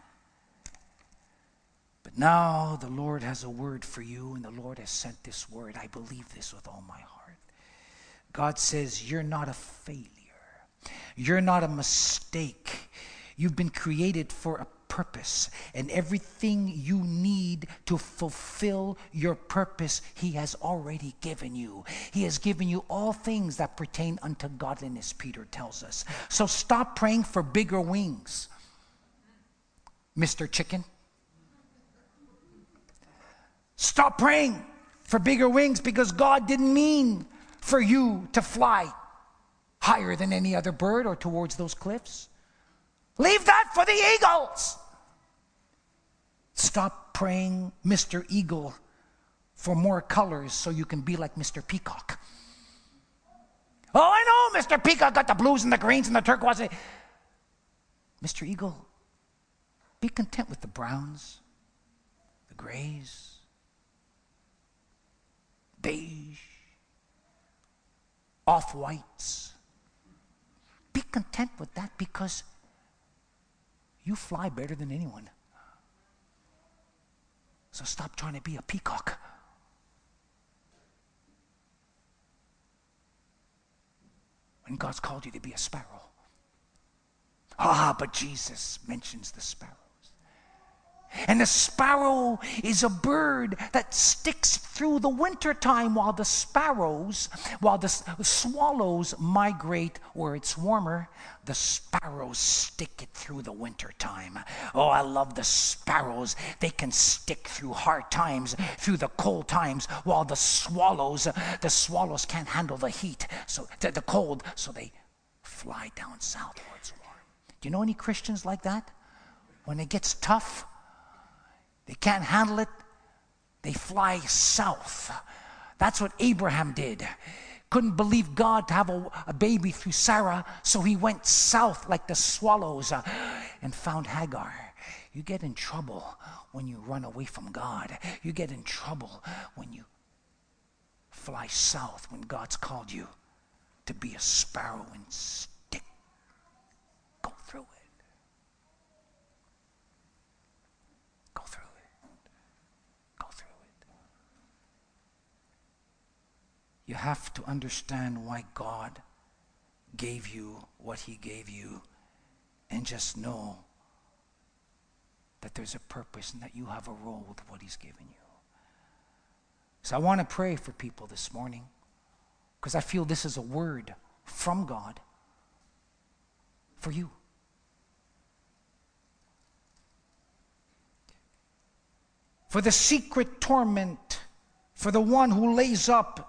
But now the Lord has a word for you, and the Lord has sent this word. I believe this with all my heart. God says, you're not a failure. You're not a mistake. You've been created for a purpose. And everything you need to fulfill your purpose, He has already given you. He has given you all things that pertain unto godliness, Peter tells us. So stop praying for bigger wings, Mister Chicken. Stop praying for bigger wings, because God didn't mean for you to fly higher than any other bird or towards those cliffs. Leave that for the eagles. Stop praying, Mister Eagle, for more colors so you can be like Mister Peacock. Oh, I know Mister Peacock got the blues and the greens and the turquoise. Mister Eagle, be content with the browns, the grays, beige, off-whites. Be content with that, because you fly better than anyone. So stop trying to be a peacock. When God's called you to be a sparrow. Ah, but Jesus mentions the sparrows. And the sparrow is a bird that sticks through the winter time, while the sparrows, while the swallows migrate where it's warmer, the sparrows stick it through the winter time. Oh, I love the sparrows. They can stick through hard times, through the cold times, while the swallows, the swallows can't handle the heat, so the, the cold, so they fly down south where it's warm. Do you know any Christians like that? When it gets tough, they can't handle it, they fly south. That's what Abraham did. Couldn't believe God to have a, a baby through Sarah, so he went south like the swallows uh, and found Hagar. You get in trouble when you run away from God. You get in trouble when you fly south, when God's called you to be a sparrow and stick. Go through it. Go through it. You have to understand why God gave you what He gave you, and just know that there's a purpose and that you have a role with what He's given you. So I want to pray for people this morning, because I feel this is a word from God for you. For the secret torment, for the one who lays up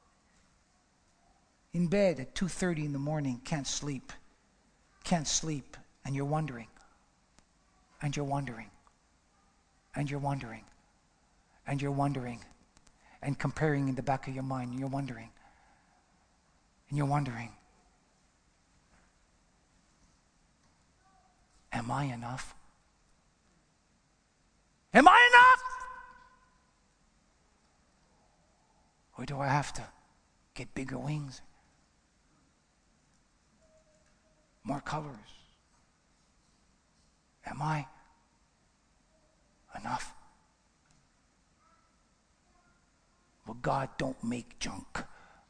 in bed at two thirty in the morning, can't sleep, can't sleep, and you're wondering, and you're wondering, and you're wondering, and you're wondering, and comparing in the back of your mind, and you're wondering, and you're wondering, am I enough? Am I enough? Or do I have to get bigger wings? More colors? Am I enough? Well, God don't make junk.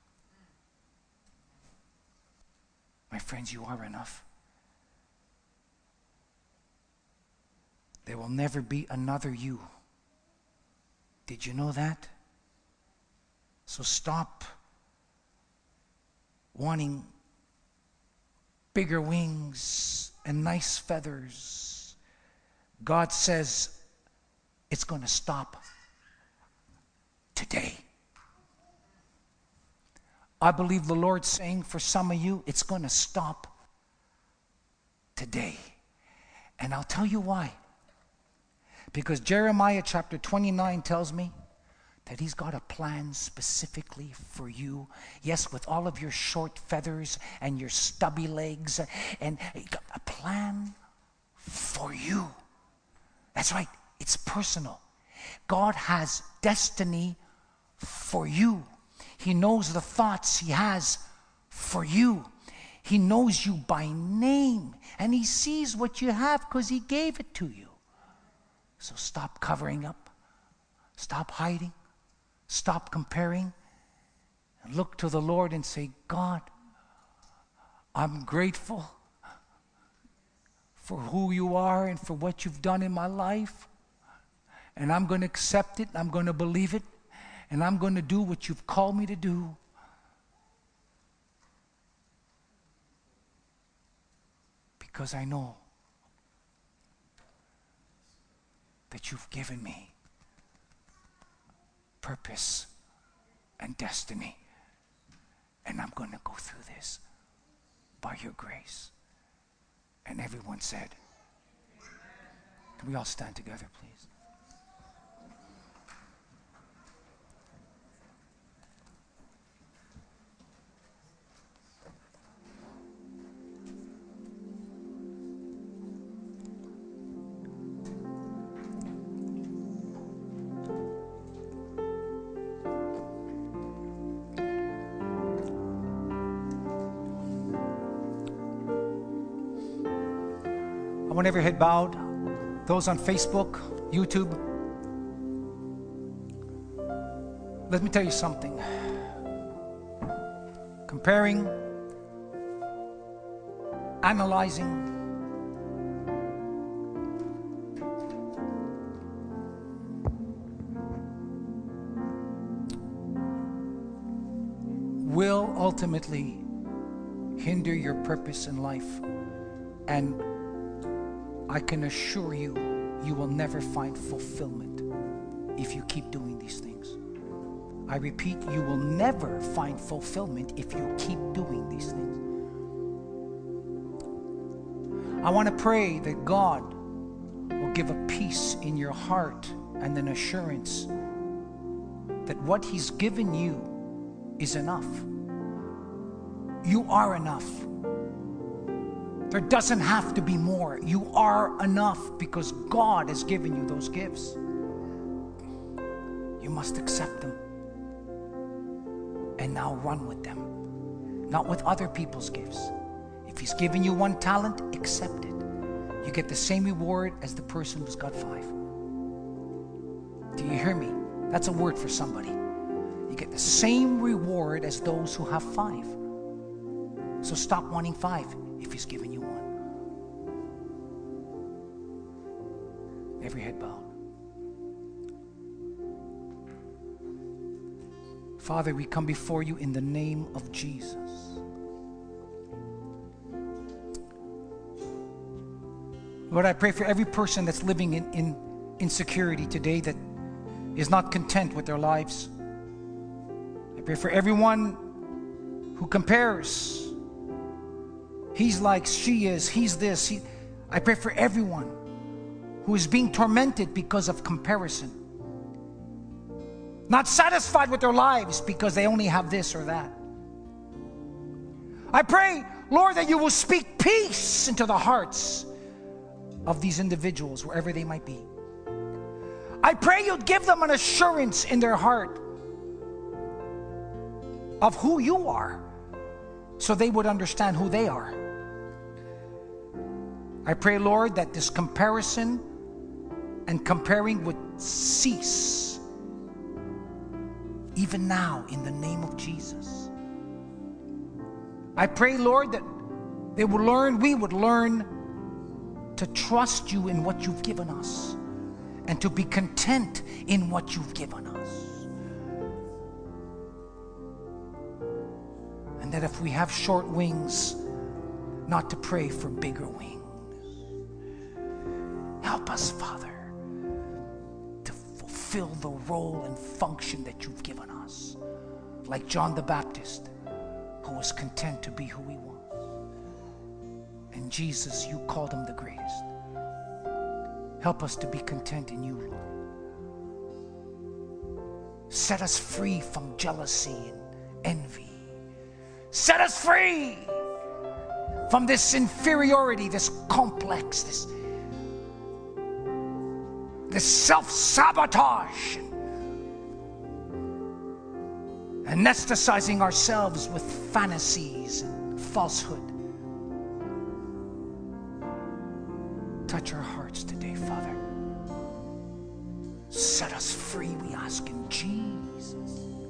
My friends, you are enough. There will never be another you. Did you know that? So stop wanting bigger wings and nice feathers. God says it's going to stop today. I believe the Lord's saying for some of you, it's going to stop today. And I'll tell you why. Because Jeremiah chapter twenty-nine tells me that He's got a plan specifically for you. Yes, with all of your short feathers and your stubby legs, and a plan for you. That's right, it's personal. God has destiny for you. He knows the thoughts He has for you. He knows you by name, and He sees what you have because He gave it to you. So stop covering up, stop hiding, stop comparing, and look to the Lord and say, God, I'm grateful for who you are and for what you've done in my life. And I'm going to accept it. I'm going to believe it. And I'm going to do what you've called me to do. Because I know that you've given me purpose and destiny. And I'm going to go through this by your grace. And everyone said, can we all stand together, please? I want every head bowed. Those on Facebook, YouTube. Let me tell you something. Comparing, analyzing, will ultimately hinder your purpose in life. And I can assure you, you will never find fulfillment if you keep doing these things. I repeat, you will never find fulfillment if you keep doing these things. I want to pray that God will give a peace in your heart and an assurance that what He's given you is enough. You are enough. There doesn't have to be more. You are enough because God has given you those gifts. You must accept them and now run with them, not with other people's gifts. If He's given you one talent, accept it. You get the same reward as the person who's got five. Do you hear me? That's a word for somebody. You get the same reward as those who have five. So stop wanting five if He's given you one. Every head bowed. Father, we come before you in the name of Jesus. Lord, I pray for every person that's living in, in insecurity today, that is not content with their lives. I pray for everyone who compares. He's like, she is, he's this. He, I pray for everyone who is being tormented because of comparison. Not satisfied with their lives because they only have this or that. I pray, Lord, that you will speak peace into the hearts of these individuals, wherever they might be. I pray you'd give them an assurance in their heart of who you are, so they would understand who they are. I pray, Lord, that this comparison and comparing would cease even now in the name of Jesus. I pray, Lord, that they would learn, we would learn to trust you in what you've given us and to be content in what you've given us. And that if we have short wings, not to pray for bigger wings. Help us, Father, to fulfill the role and function that you've given us. Like John the Baptist, who was content to be who he was. And Jesus, you called him the greatest. Help us to be content in you, Lord. Set us free from jealousy and envy. Set us free from this inferiority, this complex, this, this self-sabotage, anesthetizing ourselves with fantasies and falsehood. Touch our hearts today, Father. Set us free, we ask in Jesus'